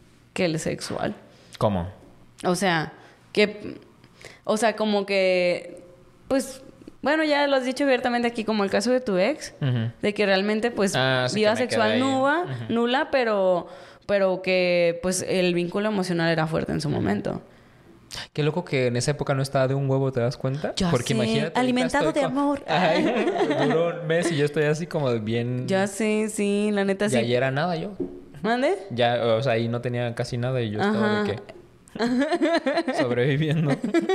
el sexual. ¿Cómo? O sea, como que, pues... Bueno, ya lo has dicho abiertamente aquí, como el caso de tu ex, Ujú. de que realmente, pues, Sí, vida que me sexual quedé ahí. nula, pero que, pues, el vínculo emocional era fuerte en su momento. Qué loco que en esa época no estaba de un huevo, ¿te das cuenta? Ya Porque sé, imagínate. ahorita alimentado estoy de amor. Ay, duró un mes y yo estoy así como bien. Ya sé, sí, la neta Ya sí. ayer era nada yo. ¿Mande? Ya, o sea, ahí no tenía casi nada y yo estaba Ajá. de que sobreviviendo.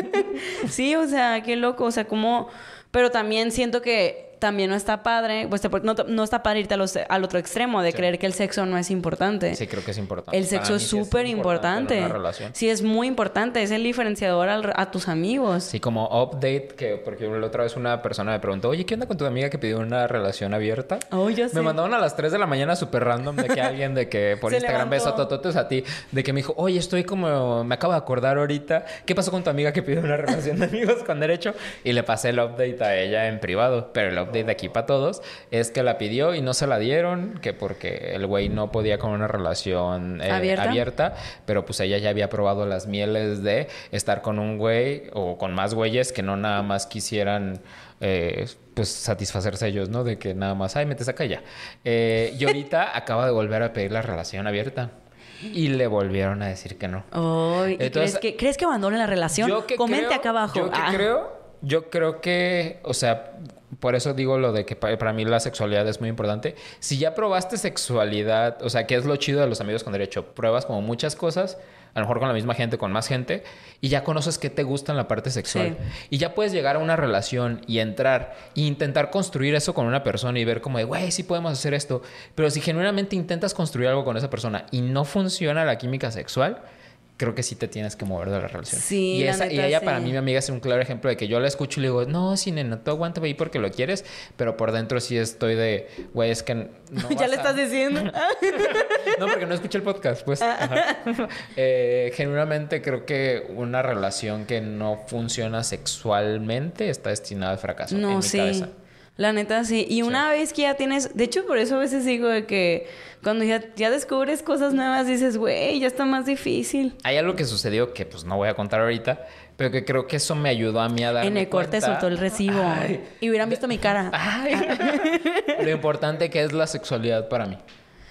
Sí, o sea, qué loco, o sea, como... Pero también siento que también no está padre, pues no está padre irte al otro extremo de Sí. creer que el sexo no es importante. Sí, creo que es importante. El Para sexo mí es sí súper importante. en una relación. Sí, es muy importante. Es el diferenciador a tus amigos. Sí, como update, que porque la otra vez una persona me preguntó, oye, ¿qué onda con tu amiga que pidió una relación abierta? Oh, yo sé. Me mandaron a las 3 de la mañana súper random de que alguien de que por Se Instagram levantó. beso tototes a ti, de que me dijo, oye, estoy como, me acabo de acordar ahorita, ¿qué pasó con tu amiga que pidió una relación de amigos con derecho? Y le pasé el update a ella en privado, pero el update de aquí para todos es que la pidió y no se la dieron, que porque el güey no podía con una relación abierta, pero pues ella ya había probado las mieles de estar con un güey o con más güeyes que no nada más quisieran pues satisfacerse ellos, ¿no? De que nada más, ay, me te saca ya. Y ahorita acaba de volver a pedir la relación abierta. Y le volvieron a decir que no. Oh, ¿y Entonces, ¿crees que abandone la relación? Comente acá abajo. Yo creo que, o sea, por eso digo lo de que para mí la sexualidad es muy importante. Si ya probaste sexualidad, o sea, que es lo chido de los amigos con derecho, pruebas como muchas cosas, a lo mejor con la misma gente, con más gente, y ya conoces qué te gusta en la parte sexual. Sí. Y ya puedes llegar a una relación y entrar e intentar construir eso con una persona y ver como de, güey, sí podemos hacer esto. Pero si genuinamente intentas construir algo con esa persona y no funciona la química sexual, creo que sí te tienes que mover de la relación. Sí, y la neta, ella sí. para mí, mi amiga, es un claro ejemplo de que yo la escucho y le digo, no, sí, nena, tú aguántame ahí porque lo quieres, pero por dentro sí estoy de, güey, es que no ¿Ya vas le estás diciendo? No, porque no escuché el podcast, pues. Ajá. Genuinamente creo que una relación que no funciona sexualmente está destinada al fracaso en No, mi sí. cabeza. La neta, sí. Y una vez que ya tienes... De hecho, por eso a veces digo de que cuando ya descubres cosas nuevas, dices, güey, ya está más difícil. Hay algo que sucedió que pues no voy a contar ahorita, pero que creo que eso me ayudó a mí a darme En el corte cuenta. soltó el recibo. Ay. Y hubieran visto mi cara. Ay. Lo importante que es la sexualidad para mí.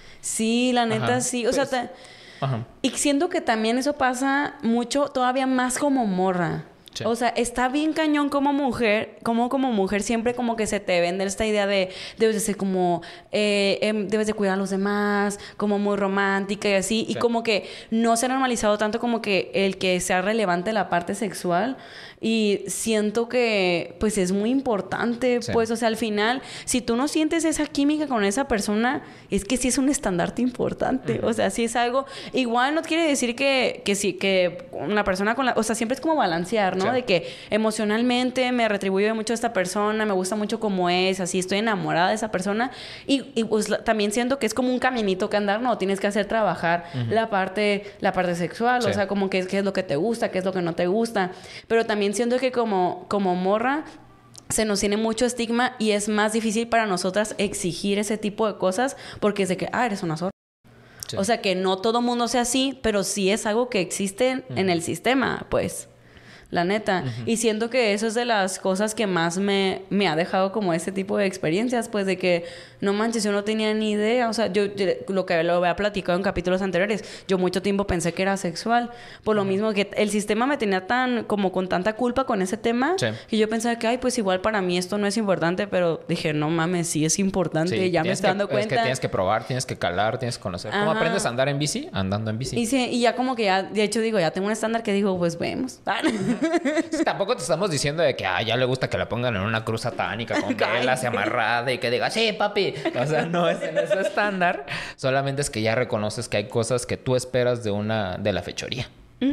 Sí, la neta, Ajá. sí. O sea, Pues, ajá. y siento que también eso pasa mucho, todavía más como morra. Sí. O sea, está bien cañón como mujer, como mujer siempre como que se te vende esta idea de debes de ser como, debes de cuidar a los demás, como muy romántica y así. Sí. Y como que no se ha normalizado tanto como que el que sea relevante la parte sexual. Y siento que pues es muy importante, Sí. pues, o sea, al final, si tú no sientes esa química con esa persona, es que sí es un estandarte importante. O sea, sí es algo... Igual no quiere decir que sí, que una persona con la... O sea, siempre es como balancear, ¿no? Sí. De que emocionalmente me retribuye mucho esta persona, me gusta mucho como es, así estoy enamorada de esa persona. Y pues también siento que es como un caminito que andar, ¿no? Tienes que hacer trabajar la parte sexual, Sí. o sea, como qué es lo que te gusta, qué es lo que no te gusta. Pero también siento que como morra se nos tiene mucho estigma y es más difícil para nosotras exigir ese tipo de cosas porque es de que, eres una zorra. Sí. O sea, que no todo mundo sea así, pero sí es algo que existe en el sistema, pues. La neta. Y siento que eso es de las cosas que más me ha dejado como ese tipo de experiencias, pues de que, no manches, yo no tenía ni idea. O sea, yo lo que lo había platicado en capítulos anteriores, yo mucho tiempo pensé que era sexual. Por lo mismo que el sistema me tenía como con tanta culpa con ese tema, Sí. que yo pensaba que, pues igual para mí esto no es importante, pero dije, no mames, sí es importante, Sí, ya me tienes estoy dando Es cuenta. que tienes que probar, tienes que calar, tienes que conocer. ¿Cómo Ajá. aprendes a andar en bici? Andando en bici. Y, sí, y ya como que ya, de hecho digo, ya tengo un estándar que digo, pues vemos. Tampoco te estamos diciendo de que ya le gusta que la pongan en una cruz satánica con velas y amarrada y que diga, sí, papi. O sea, no es en ese estándar. Solamente es que ya reconoces que hay cosas que tú esperas de la fechoría.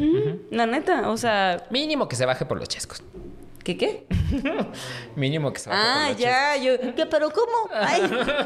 La neta, o sea, Mínimo que se baje por los chescos. ¿qué? Mínimo que se baje por los Ya, ¿qué, pero cómo? Ay,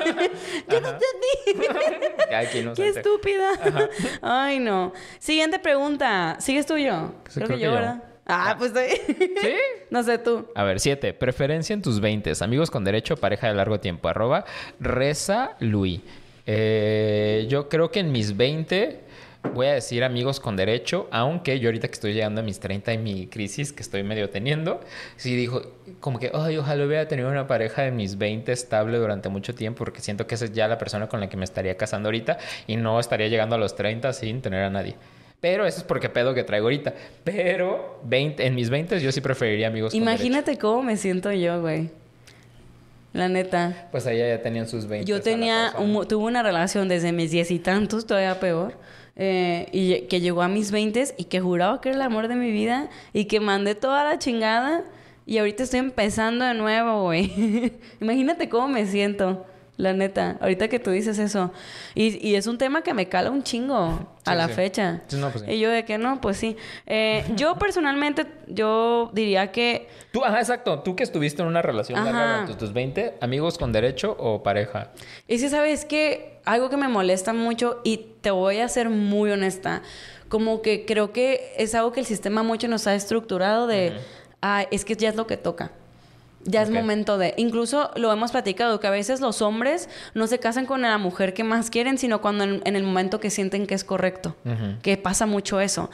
yo no entendí. chescos. Ay, qué Qué inocente. estúpida. Ay, no. Siguiente pregunta. ¿Sigues tú o yo? Sí, creo creo que yo, que yo. ¿verdad? Pues estoy... ¿Sí? No sé tú. A ver, 7. Preferencia en tus 20s. Amigos con derecho, pareja de largo tiempo. @ Reza Luis. Yo creo que en mis 20 voy a decir amigos con derecho, aunque yo ahorita que estoy llegando a mis 30 y mi crisis que estoy medio teniendo, sí dijo como que, ay, ojalá hubiera tenido una pareja de mis 20 estable durante mucho tiempo, porque siento que esa es ya la persona con la que me estaría casando ahorita y no estaría llegando a los 30 sin tener a nadie. Pero eso es porque pedo que traigo ahorita. Pero en mis 20 yo sí preferiría amigos con derecho. Imagínate cómo me siento yo, güey. La neta. Pues ella ya tenían sus 20. Yo tuve una relación desde mis 10 y tantos, todavía peor. Y que llegó a mis 20 y que juraba que era el amor de mi vida y que mandé toda la chingada y ahorita estoy empezando de nuevo, güey. Imagínate cómo me siento, la neta, ahorita que tú dices eso. Y es un tema que me cala un chingo a la fecha. Sí, no, pues sí. Y yo de que no, pues sí. Yo personalmente, yo diría que... Tú, exacto. Tú que estuviste en una relación larga durante tus 20, amigos con derecho o pareja. Y si sabes que algo que me molesta mucho y te voy a ser muy honesta, como que creo que es algo que el sistema mucho nos ha estructurado de, es que ya es lo que toca. Ya es momento de... Incluso lo hemos platicado, que a veces los hombres no se casan con la mujer que más quieren, sino cuando en el momento que sienten que es correcto. Que pasa mucho eso.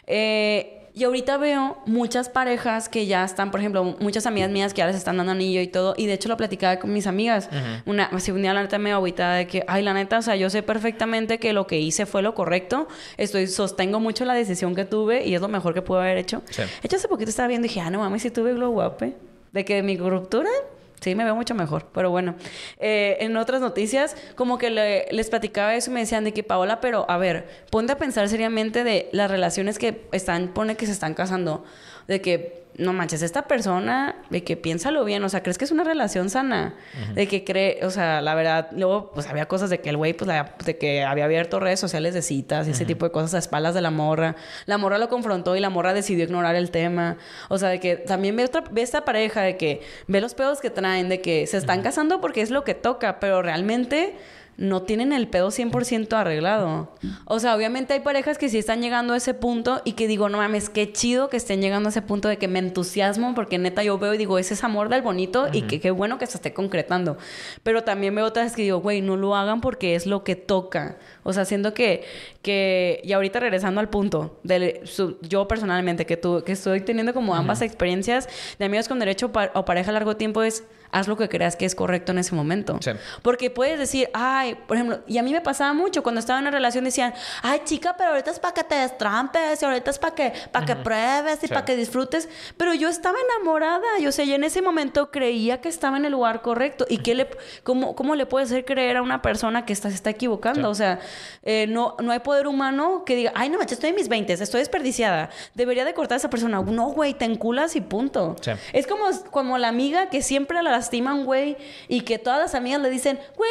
Y ahorita veo muchas parejas que ya están, por ejemplo, muchas amigas mías que ya les están dando anillo y todo. Y de hecho lo platicaba con mis amigas. Un día la neta me agüitada de que, ay, la neta, o sea, yo sé perfectamente que lo que hice fue lo correcto. Sostengo mucho la decisión que tuve y es lo mejor que pude haber hecho. Sí. De hecho, hace poquito estaba viendo y dije, no mames, si tuve glow up, de que mi ruptura, sí, me veo mucho mejor. Pero bueno, en otras noticias, como que les platicaba eso y me decían de que, Paola, pero a ver, ponte a pensar seriamente de las relaciones que pone que se están casando. De que, no manches, esta persona, de que piénsalo bien, o sea, ¿crees que es una relación sana? De que cree, o sea, la verdad, luego, pues había cosas de que el güey, pues, de que había abierto redes sociales de citas y ese tipo de cosas a espaldas de la morra. La morra lo confrontó y la morra decidió ignorar el tema. O sea, de que también ve esta pareja de que ve los pedos que traen, de que se están casando porque es lo que toca, pero realmente no tienen el pedo 100% arreglado. O sea, obviamente hay parejas que sí están llegando a ese punto y que digo, no mames, qué chido que estén llegando a ese punto de que me entusiasmo porque neta yo veo y digo, ese es amor del bonito y que qué bueno que se esté concretando. Pero también veo otras que digo, güey, no lo hagan porque es lo que toca. O sea, siento que y ahorita regresando al punto, yo personalmente que estoy teniendo como ambas experiencias de amigos con derecho o pareja a largo tiempo es... Haz lo que creas que es correcto en ese momento. Sí. Porque puedes decir, ay, por ejemplo, y a mí me pasaba mucho cuando estaba en una relación, decían, ay, chica, pero ahorita es para que te destrampes, y ahorita es para que pruebes y para que disfrutes. Pero yo estaba enamorada, yo en ese momento creía que estaba en el lugar correcto. ¿Y cómo le puedes hacer creer a una persona que se está equivocando? Sí. O sea, no hay poder humano que diga, ay, no manches, estoy en mis 20, estoy desperdiciada. Debería de cortar a esa persona. No, güey, te enculas y punto. Sí. Es como la amiga que siempre la lastiman, güey, y que todas las amigas le dicen, güey,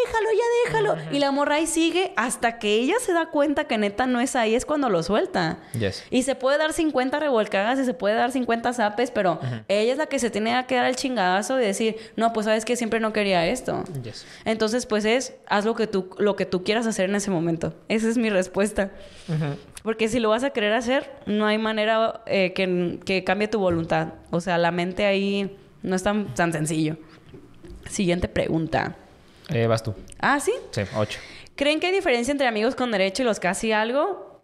ya déjalo. Y la morra ahí sigue hasta que ella se da cuenta que neta no es ahí, es cuando lo suelta. Yes. Y se puede dar 50 revolcadas y se puede dar 50 zapes, pero ella es la que se tiene que dar el chingadazo de decir, no, pues sabes que siempre no quería esto. Yes. Entonces, pues haz lo que tú quieras hacer en ese momento. Esa es mi respuesta. Porque si lo vas a querer hacer, no hay manera que cambie tu voluntad. O sea, la mente ahí... No es tan sencillo. Siguiente pregunta. Vas tú. ¿Ah, sí? Sí, 8. ¿Creen que hay diferencia entre amigos con derecho y los casi algo?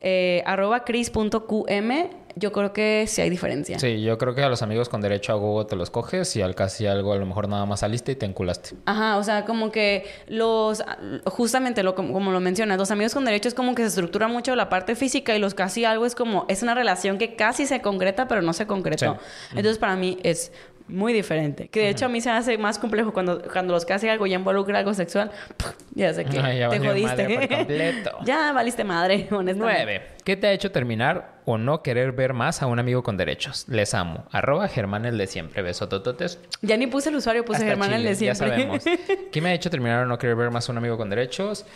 @cris.qm. Yo creo que sí hay diferencia. Sí, yo creo que a los amigos con derecho a Google te los coges y al casi algo a lo mejor nada más saliste y te enculaste. Ajá, o sea, como que justamente como lo mencionas, los amigos con derecho es como que se estructura mucho la parte física y los casi algo es como, es una relación que casi se concreta pero no se concretó. Sí. Entonces para mí es muy diferente. Que de hecho a mí se me hace más complejo cuando los casi algo ya involucra algo sexual. Ya sé que ya te jodiste. Madre por completo. Ya valiste madre, honestamente. 9. ¿Qué te ha hecho terminar o no querer ver más a un amigo con derechos? Les amo. @Germán el de siempre. Besotototes. Ya ni puse el usuario, puse Germán el de siempre. Ya sabemos. ¿Qué me ha hecho terminar o no querer ver más a un amigo con derechos?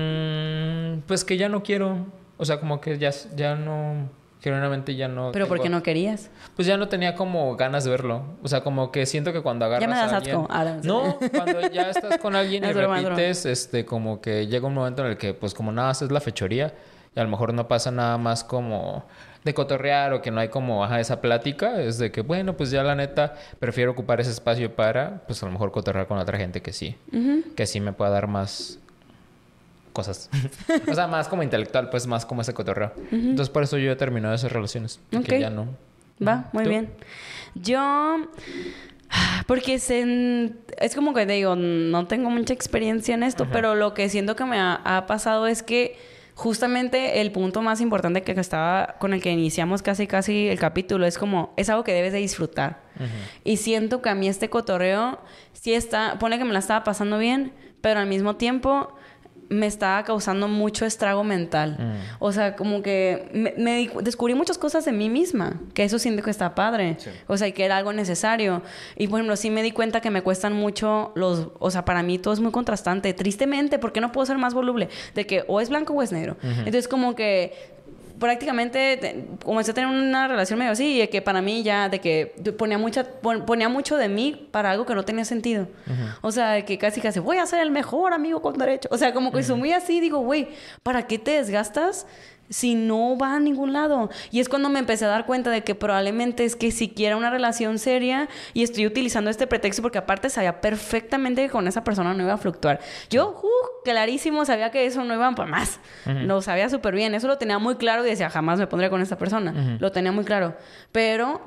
Pues que ya no quiero. O sea, como que ya no... Generalmente ya no... ¿Pero por qué no querías? Pues ya no tenía como ganas de verlo. O sea, como que siento que cuando agarras ya me das a alguien... asco. Ahora, no, cuando ya estás con alguien y repites, como que llega un momento en el que, pues como nada más es la fechoría y a lo mejor no pasa nada más como de cotorrear o que no hay como esa plática. Es de que, bueno, pues ya la neta prefiero ocupar ese espacio para, pues a lo mejor cotorrear con otra gente que sí. Que sí me pueda dar más... cosas. O sea, más como intelectual, pues más como ese cotorreo. Entonces, por eso yo he terminado esas relaciones. Porque Ok. ya no. Va, muy ¿Tú? bien. Yo... Porque es como que te digo, no tengo mucha experiencia en esto, pero lo que siento que me ha pasado es que justamente el punto más importante que estaba con el que iniciamos casi el capítulo es como, es algo que debes de disfrutar. Y siento que a mí este cotorreo sí pone que me la estaba pasando bien, pero al mismo tiempo me estaba causando mucho estrago mental. O sea, como que descubrí muchas cosas de mí misma, que eso siento que está padre. Sí. O sea, y que era algo necesario. Y, por ejemplo, sí me di cuenta que me cuestan mucho o sea, para mí todo es muy contrastante. Tristemente, ¿por qué no puedo ser más voluble? De que o es blanco o es negro. Entonces, como que prácticamente comencé a tener una relación medio así, de que para mí ya, de que ponía mucho de mí para algo que no tenía sentido. O sea, de que casi voy a ser el mejor amigo con derecho. O sea, como que soy muy así, digo, güey, ¿para qué te desgastas si no va a ningún lado? Y es cuando me empecé a dar cuenta de que probablemente es que si quiera una relación seria y estoy utilizando este pretexto porque aparte sabía perfectamente que con esa persona no iba a fluctuar. Yo, clarísimo, sabía que eso no iba para más. Lo sabía súper bien. Eso lo tenía muy claro y decía, jamás me pondré con esta persona. Lo tenía muy claro. Pero...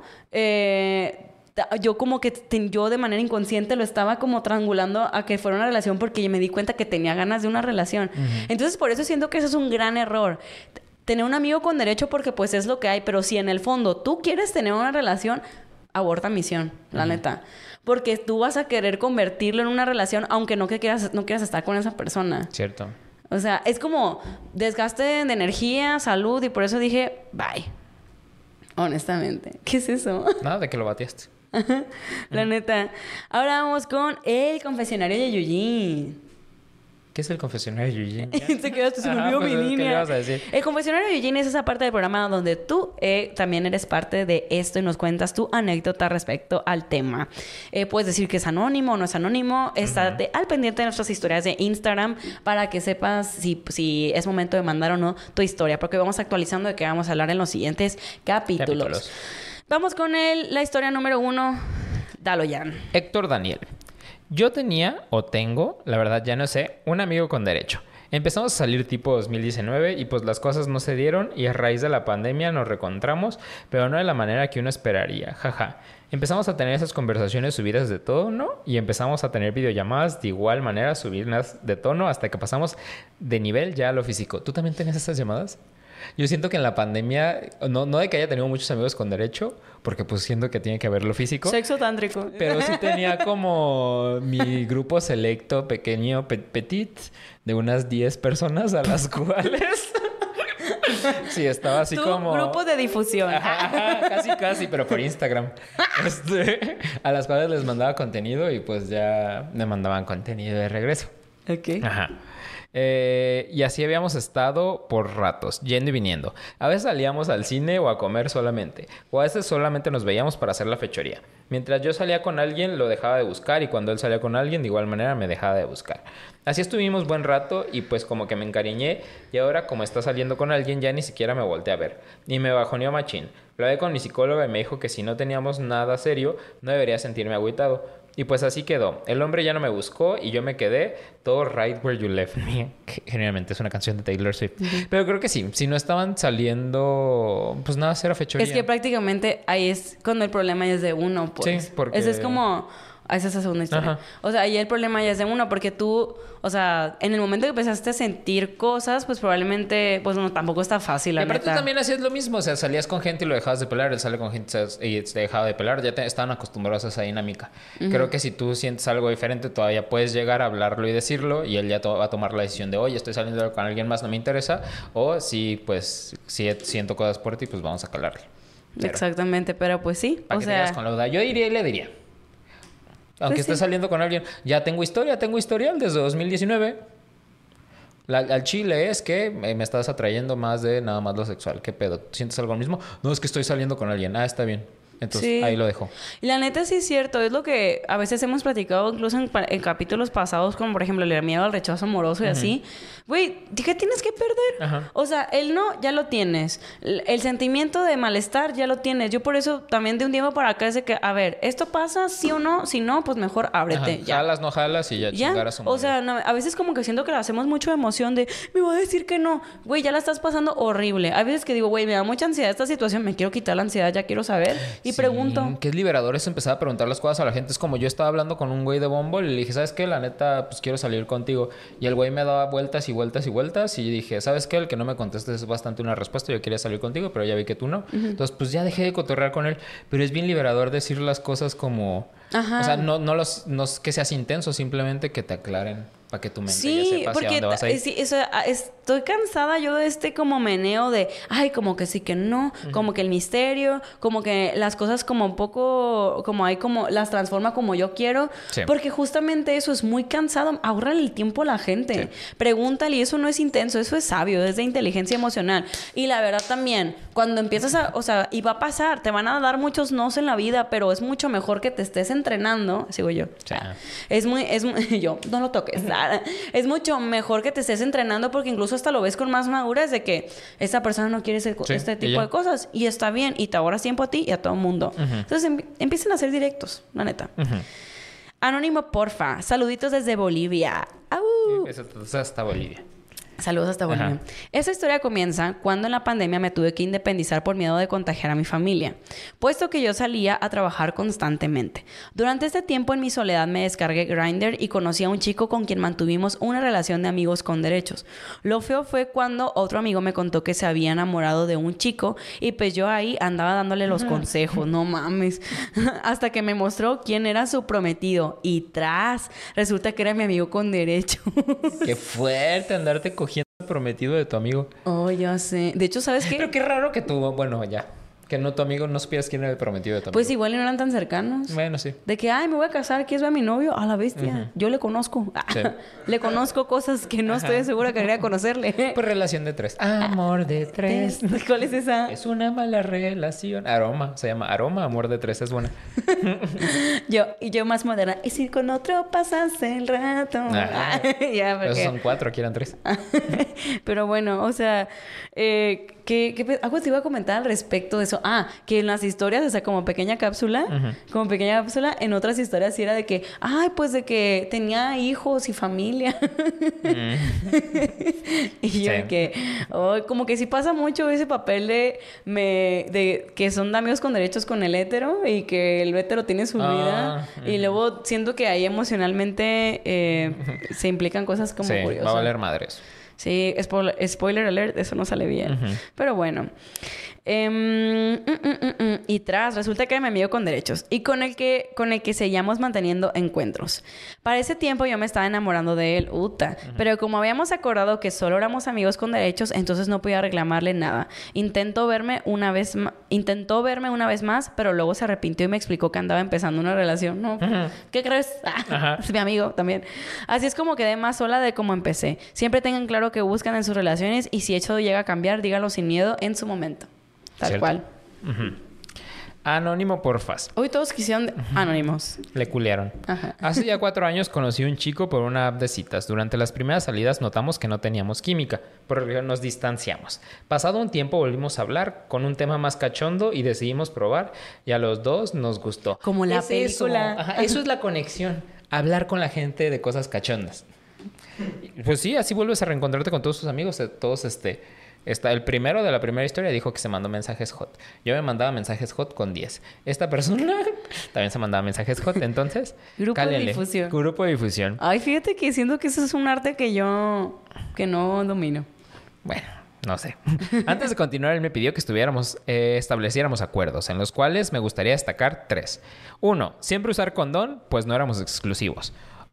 yo como que yo de manera inconsciente lo estaba como triangulando a que fuera una relación porque me di cuenta que tenía ganas de una relación. Entonces, por eso siento que eso es un gran error. Tener un amigo con derecho porque pues es lo que hay, pero si en el fondo tú quieres tener una relación, aborta misión, la neta. Porque tú vas a querer convertirlo en una relación aunque no quieras estar con esa persona. Cierto. O sea, es como desgaste de energía, salud, y por eso dije, bye. Honestamente. ¿Qué es eso? Nada de que lo bateaste. La neta. Ahora vamos con el confesionario de Eugene. ¿Qué es el confesionario de Eugene? Se quedó, se me Ajá, olvidó pues, mi ¿qué línea. le vas a decir? El confesionario de Eugene es esa parte del programa donde tú también eres parte de esto y nos cuentas tu anécdota respecto al tema. Puedes decir que es anónimo o no es anónimo. Estate al pendiente de nuestras historias de Instagram para que sepas si es momento de mandar o no tu historia, porque vamos actualizando de qué vamos a hablar en los siguientes capítulos. Vamos con la historia número 1. Dalo, Jan. Héctor Daniel. Yo tenía, o tengo, la verdad ya no sé, un amigo con derecho. Empezamos a salir tipo 2019 y pues las cosas no se dieron y a raíz de la pandemia nos reencontramos, pero no de la manera que uno esperaría, jaja. Empezamos a tener esas conversaciones subidas de tono y empezamos a tener videollamadas de igual manera subidas de tono hasta que pasamos de nivel ya a lo físico. ¿Tú también tenías esas llamadas? Yo siento que en la pandemia, no de que haya tenido muchos amigos con derecho, porque pues siento que tiene que ver lo físico. Sexo tántrico. Pero sí tenía como mi grupo selecto, pequeño, petit, de unas 10 personas a las cuales... Sí, estaba así como... grupo de difusión. Ajá, casi, pero por Instagram. A las cuales les mandaba contenido y pues ya me mandaban contenido de regreso. Ok. Ajá. Y así habíamos estado por ratos, yendo y viniendo. A veces salíamos al cine o a comer solamente. O a veces solamente nos veíamos para hacer la fechoría. Mientras yo salía con alguien, lo dejaba de buscar. Y cuando él salía con alguien, de igual manera, me dejaba de buscar. Así estuvimos buen rato y pues como que me encariñé. Y ahora, como está saliendo con alguien, ya ni siquiera me volteé a ver. Y me bajoneó machín. Lo hablé con mi psicóloga y me dijo que si no teníamos nada serio, no debería sentirme agüitado. Y pues así quedó. El hombre ya no me buscó y yo me quedé todo right where you left me. Que generalmente es una canción de Taylor Swift. Pero creo que sí. Si no estaban saliendo, pues nada, era fechoría. Es que prácticamente ahí es cuando el problema es de uno, pues. Sí, porque... Ese es como... Esa es la segunda historia. Ajá. O sea, ahí el problema ya es de uno, porque tú, o sea, en el momento que empezaste a sentir cosas, pues probablemente, pues no, tampoco está fácil, la Y aparte neta. tú también hacías lo mismo. O sea, salías con gente y lo dejabas de pelar. Él sale con gente y te dejaba de pelar. Ya estaban acostumbrados a esa dinámica. Creo que si tú sientes algo diferente, todavía puedes llegar a hablarlo y decirlo. Y él ya va a tomar la decisión de, oye, estoy saliendo con alguien más, no me interesa. O si, pues, si siento cosas por ti, pues vamos a calarle. Pero, Exactamente, pero pues sí. para O que te quedes sea, con la duda. Yo diría y le diría. Aunque Pues estés sí. saliendo con alguien. Ya tengo historial desde 2019. Al chile es que me estás atrayendo más de nada más lo sexual. ¿Qué pedo? ¿Sientes algo mismo? No, es que estoy saliendo con alguien. Ah, está bien. Entonces, Sí. ahí lo dejo. Y la neta sí es cierto, es lo que a veces hemos platicado incluso en capítulos pasados, como por ejemplo el miedo al rechazo amoroso y así. Güey, ¿qué tienes que perder? Ajá. O sea, el no ya lo tienes. El sentimiento de malestar ya lo tienes. Yo por eso también de un tiempo para acá es de que, a ver, ¿esto pasa sí o no? Si no, pues mejor ábrete. Ajá. Ya. Jalas, no jalas y ya chingar a su O madre. sea, no, a veces como que siento que le hacemos mucho de emoción de, me va a decir que no. Güey, ya la estás pasando horrible. Hay veces que digo, güey, me da mucha ansiedad esta situación, me quiero quitar la ansiedad, ya quiero saber. Y Sí, pregunto. que es liberador es empezar a preguntar las cosas a la gente. Es como yo estaba hablando con un güey de Bumble y le dije, ¿sabes qué? La neta, pues quiero salir contigo. Y el güey me daba vueltas y vueltas y vueltas. Y dije, ¿sabes qué? El que no me contestes es bastante una respuesta. Yo quería salir contigo, pero ya vi que tú no. Entonces, pues ya dejé de cotorrear con él. Pero es bien liberador decir las cosas como... Ajá. O sea, no es que seas intenso, simplemente que te aclaren para que tu mente ya Sí, sepa hacia porque dónde vas a ir. sí, o sea, estoy cansada yo de este como meneo de, ay, como que sí que no, como que el misterio, como que las cosas como un poco, como hay como, las transforma como yo quiero, Sí. porque justamente eso es muy cansado, ahorrale el tiempo a la gente, pregúntale, y eso no es intenso, eso es sabio, es de inteligencia emocional, y la verdad también, cuando empiezas a, o sea, y va a pasar, te van a dar muchos nos en la vida, pero es mucho mejor que te estés entrenando, sigo yo, Sí. es muy, yo, no lo toques. Es mucho mejor que te estés entrenando porque incluso hasta lo ves con más madurez de que esta persona no quiere Sí, este y tipo ya. de cosas y está bien y te ahorras tiempo a ti y a todo el mundo. Entonces empiecen a ser directos, la neta. Anónimo, porfa. Saluditos desde Bolivia. ¡Au! Eso hasta Bolivia. Saludos hasta Bolivia. Ajá. Esta historia comienza cuando en la pandemia me tuve que independizar por miedo de contagiar a mi familia, puesto que yo salía a trabajar constantemente. Durante este tiempo en mi soledad me descargué Grindr y conocí a un chico con quien mantuvimos una relación de amigos con derechos. Lo feo fue cuando otro amigo me contó que se había enamorado de un chico y pues yo ahí andaba dándole los consejos, no mames, hasta que me mostró quién era su prometido y resulta que era mi amigo con derecho. Qué fuerte andarte cogiendo el prometido de tu amigo. Oh, ya sé. De hecho, ¿sabes qué? Pero qué raro que tú, bueno, ya. Que no tu amigo, no supieras quién era el prometido de tu amigo. Pues igual y no eran tan cercanos. Bueno, sí. De que, ay, me voy a casar, ¿quieres ver a mi novio? A la bestia. Ujú. Yo le conozco. Sí. Le conozco cosas que no estoy segura que quería conocerle. Pues relación de tres. Amor de tres. ¿Cuál es esa? Es una mala relación. Aroma. Se llama Aroma. Amor de tres es buena. Yo más moderna. Y si con otro pasas el rato. Ajá. Ya, Esos porque... son 4, aquí eran 3. Pero bueno, o sea, algo te iba a comentar al respecto de eso. Ah, que en las historias, o sea, como pequeña cápsula, en otras historias sí era de que, ay, pues de que tenía hijos y familia. Y yo Sí. de que, como que sí pasa mucho ese papel de que son de amigos con derechos con el hétero y que el hétero tiene su vida. Y luego siento que ahí emocionalmente se implican cosas como Sí, curiosas. va a valer madres. Sí, spoiler alert, eso no sale bien. Pero bueno. Y resulta que era mi amigo con derechos y con el que seguíamos manteniendo encuentros. Para ese tiempo yo me estaba enamorando de él, pero como habíamos acordado que solo éramos amigos con derechos, entonces no podía reclamarle nada. Intentó verme una vez más, pero luego se arrepintió y me explicó que andaba empezando una relación. No, ¿qué crees? Es mi amigo también. Así es como quedé más sola de cómo empecé. Siempre tengan claro que buscan en sus relaciones y si eso llega a cambiar, díganlo sin miedo en su momento. Tal ¿Cierto? cual. Anónimo, porfas. Hoy todos quisieron anónimos. Le culearon. Ajá. Hace ya 4 años conocí a un chico por una app de citas. Durante las primeras salidas notamos que no teníamos química, por lo que nos distanciamos. Pasado un tiempo volvimos a hablar con un tema más cachondo y decidimos probar y a los dos nos gustó. Como la Es película. Eso. Ajá, eso es la conexión. Hablar con la gente de cosas cachondas. Pues sí, así vuelves a reencontrarte con todos tus amigos. Todos el primero de la primera historia dijo que se mandó mensajes hot. Yo me mandaba mensajes hot con 10. Esta persona también se mandaba mensajes hot. Entonces, Grupo de cálenle. difusión. Grupo de difusión. Ay, fíjate que siento que eso es un arte que no domino. Bueno, no sé. Antes de continuar, él me pidió que estableciéramos acuerdos, en los cuales me gustaría destacar 3. 1. Siempre usar condón, pues no éramos exclusivos.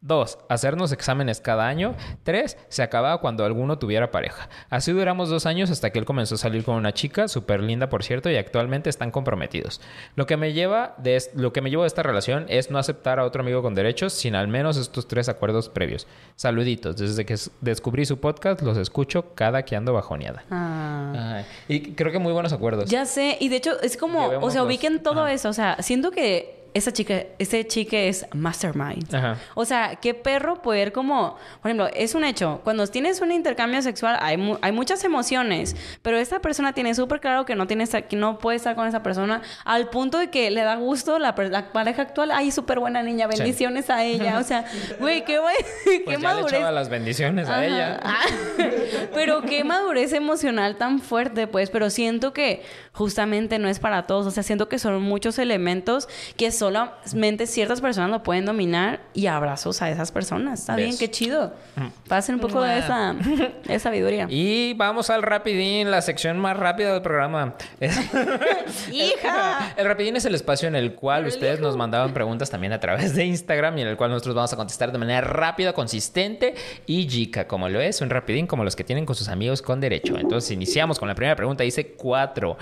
2. Hacernos exámenes cada año. 3. Se acababa cuando alguno tuviera pareja. Así duramos 2 años hasta que él comenzó a salir con una chica, súper linda por cierto, y actualmente están comprometidos. Lo que me llevo de esta relación es no aceptar a otro amigo con derechos sin al menos estos 3 acuerdos previos. Saluditos. Desde que descubrí su podcast, los escucho cada que ando bajoneada. Ay, y creo que muy buenos acuerdos. Ya sé, y de hecho es como, o sea, ubiquen todo Ajá. eso, o sea, siento que ese chica es mastermind. Ajá. O sea, qué perro poder como... Por ejemplo, es un hecho. Cuando tienes un intercambio sexual hay muchas emociones. Pero esta persona tiene súper claro que que no puede estar con esa persona. Al punto de que le da gusto la pareja actual. Ay, súper buena niña. Bendiciones a ella. O sea, güey, qué Pues ya madurez. le echaba las bendiciones a Ajá. ella. Pero qué madurez emocional tan fuerte, pues. Pero siento que justamente no es para todos. O sea, siento que son muchos elementos que solamente ciertas personas lo pueden dominar, y abrazos a esas personas. Está bien, ¿Ves? qué chido. Pasen un poco de esa sabiduría. Y vamos al Rapidín, la sección más rápida del programa. ¡Hija! El Rapidín es el espacio en el cual Pero ustedes hijo. nos mandaban preguntas también a través de Instagram y en el cual nosotros vamos a contestar de manera rápida, consistente y chica, como lo es un Rapidín como los que tienen con sus amigos con derecho. Entonces iniciamos con la primera pregunta. Dice 4,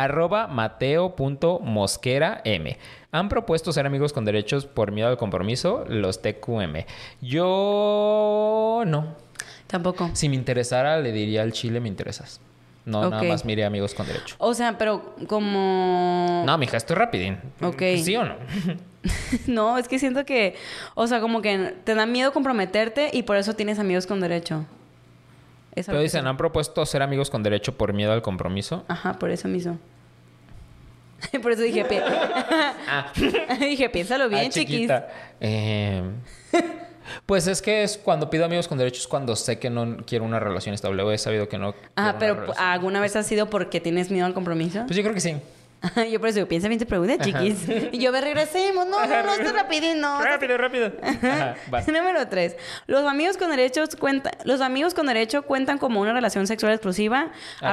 @mateo.mosqueram. ¿Han propuesto ser amigos con derechos por miedo al compromiso? Los TQM. Yo no. Tampoco. Si me interesara, le diría al chile, me interesas. No, Ok. nada más mire amigos con derecho. O sea, pero como... No, mija, estoy rapidín. Ok. ¿Sí o no? No, es que siento que... O sea, como que te da miedo comprometerte y por eso tienes amigos con derecho. Es Pero algo dicen, que- ¿han propuesto ser amigos con derecho por miedo al compromiso? Ajá, por eso mismo. Por eso dije... Dije, piénsalo bien, chiquis. Chiquita. Pues es que es cuando pido amigos con derecho es cuando sé que no quiero una relación estable o he sabido que no quiero Ah, una pero relación. ¿alguna vez ha sido porque tienes miedo al compromiso? Pues yo creo que sí. Yo por eso digo, piensa bien tu pregunta, chiquis. Y yo, regresemos. No, está rapidín, no. Rápido, rápido. Ajá, vas. Número 3. Los amigos con derecho cuentan como una relación sexual exclusiva.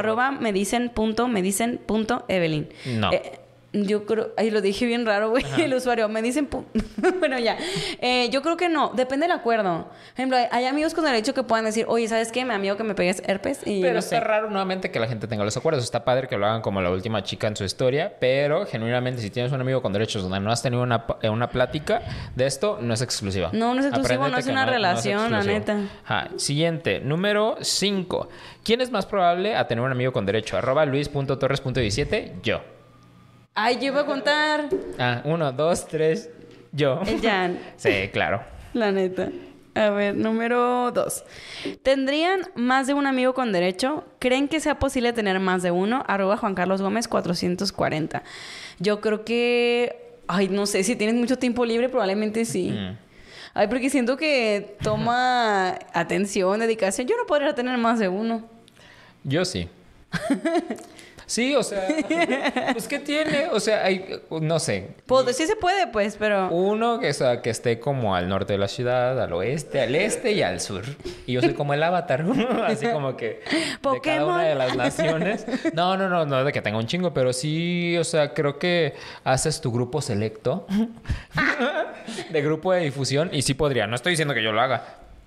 @medicen.Evelyn. No. Yo creo... Ahí lo dije bien raro, güey. El usuario. Me dicen... Bueno, ya. Yo creo que no. Depende del acuerdo. Por ejemplo, hay amigos con derecho que puedan decir... Oye, ¿sabes qué? Mi amigo que me pegues herpes y Pero no está sé. raro nuevamente que la gente tenga los acuerdos. Está padre que lo hagan como la última chica en su historia, pero genuinamente si tienes un amigo con derechos donde no has tenido una plática de esto, no es exclusiva. No, no es exclusivo, Apréndete no es que una relación, la exclusivo. neta. Ajá. Siguiente, número 5. ¿Quién es más probable a tener un amigo con derecho? @luis.torres.17, yo. Ay, yo iba a contar. 1, 2, 3, yo. El Jan. Sí, claro. La neta. A ver, número 2. ¿Tendrían más de un amigo con derecho? ¿Creen que sea posible tener más de uno? @Juan Carlos Gómez 440. Yo creo que... Ay, no sé. Si tienes mucho tiempo libre, probablemente sí. Ay, porque siento que toma atención, dedicación. Yo no podría tener más de uno. Yo sí. Sí, o sea, pues ¿qué tiene? O sea, no sé. Pues sí se puede, pues, pero... Uno que esté como al norte de la ciudad, al oeste, al este y al sur. Y yo soy como el avatar, así como que de cada Pokémon. una de las naciones. No de que tenga un chingo, pero sí, o sea, creo que haces tu grupo selecto de grupo de difusión y sí podría. No estoy diciendo que yo lo haga.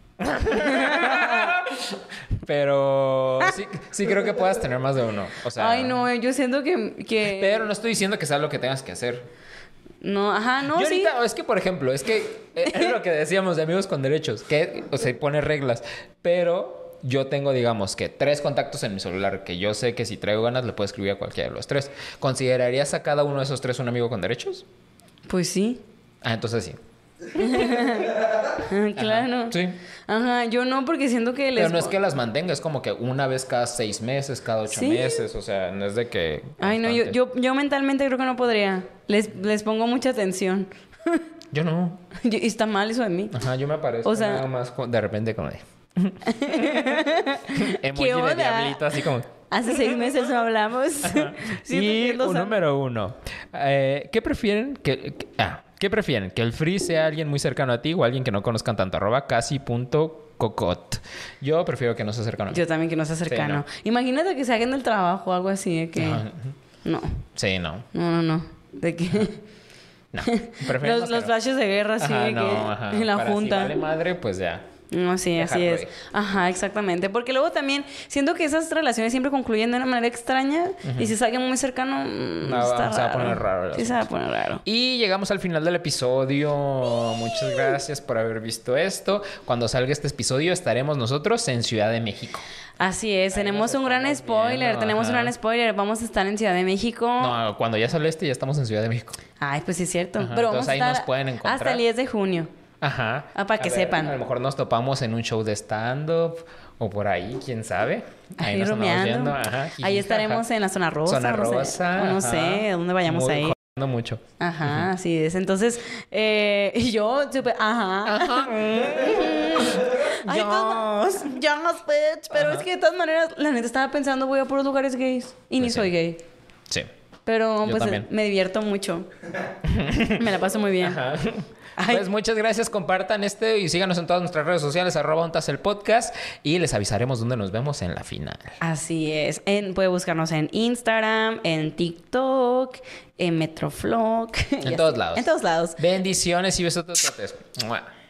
Pero sí creo que puedas tener más de uno. O sea, Ay, no, yo siento que... pero no estoy diciendo que sea lo que tengas que hacer. No, ajá, no, Yo sí. ahorita, es que por ejemplo, es lo que decíamos de amigos con derechos, que, o sea, pone reglas, pero yo tengo, digamos, que 3 contactos en mi celular, que yo sé que si traigo ganas le puedo escribir a cualquiera de los 3. ¿Considerarías a cada uno de esos 3 un amigo con derechos? Pues sí. Entonces sí. Claro. Sí. Ajá, yo no, porque siento que les... Pero no es que las mantenga, es como que una vez cada 6 meses, cada 8 Sí. meses, o sea, no es de que... Ay, no, constante. yo mentalmente creo que no podría. Les pongo mucha atención. Yo no. Y está mal eso de mí. Ajá, yo me aparezco O sea- nada más de repente como de... Emoji ¿Qué de onda? diablito, así como... Hace 6 meses no hablamos. Siento Y que no un sab- número 1. ¿Qué prefieren? ¿Qué prefieren? ¿Que el free sea alguien muy cercano a ti o alguien que no conozcan tanto? @casi.cocot. Yo prefiero que no sea cercano a mí. Yo también que no sea cercano. no. Imagínate que se hagan del trabajo o algo así de que... Ajá. No, Sí, no. no. De que... No, preferimos Los que no. flashes de guerra, así Ajá, de que no, ajá. en la Para junta. Si vale madre, pues ya. No, sí, así Dejarlo es. ir. Ajá, exactamente. Porque luego también siento que esas relaciones siempre concluyen de una manera extraña. Y si es alguien muy cercano, No, está se va a poner raro el Sí, se va a poner raro. Y llegamos al final del episodio. Muchas gracias por haber visto esto. Cuando salga este episodio estaremos nosotros en Ciudad de México. Así es, Ahí tenemos nos un gran estamos spoiler, viendo, tenemos un ajá. gran spoiler. Vamos a estar en Ciudad de México. No, cuando ya sale este ya estamos en Ciudad de México. Ay, pues sí es cierto. Ajá, Pero vamos entonces a ahí estar nos pueden encontrar. hasta el 10 de junio. Ajá. Para que A ver, sepan. A lo mejor nos topamos en un show de stand-up o por ahí, quién sabe. Ahí Ahí nos andamos romeando. viendo. Ajá. Ahí estaremos en la zona rosa. Zona no sé, rosa. o no ajá. sé, ¿dónde vayamos Muy, a ir? jodiendo mucho. Ajá, así es. Entonces, y yo, súper, ajá. Ay, ya más, bitch. Pero es que de todas maneras, la neta estaba pensando, voy a por los lugares gays. Y ni Pues sí. soy gay. Sí. Pero Yo pues también. me divierto mucho. Me la paso muy bien. Ajá. Ay. Pues muchas gracias, compartan y síganos en todas nuestras redes sociales, @ontas el podcast, y les avisaremos dónde nos vemos en la final. Así es. Puede buscarnos en Instagram, en TikTok, en Metroflog. En todos lados. En todos lados. Bendiciones y besotes. ¡Mua!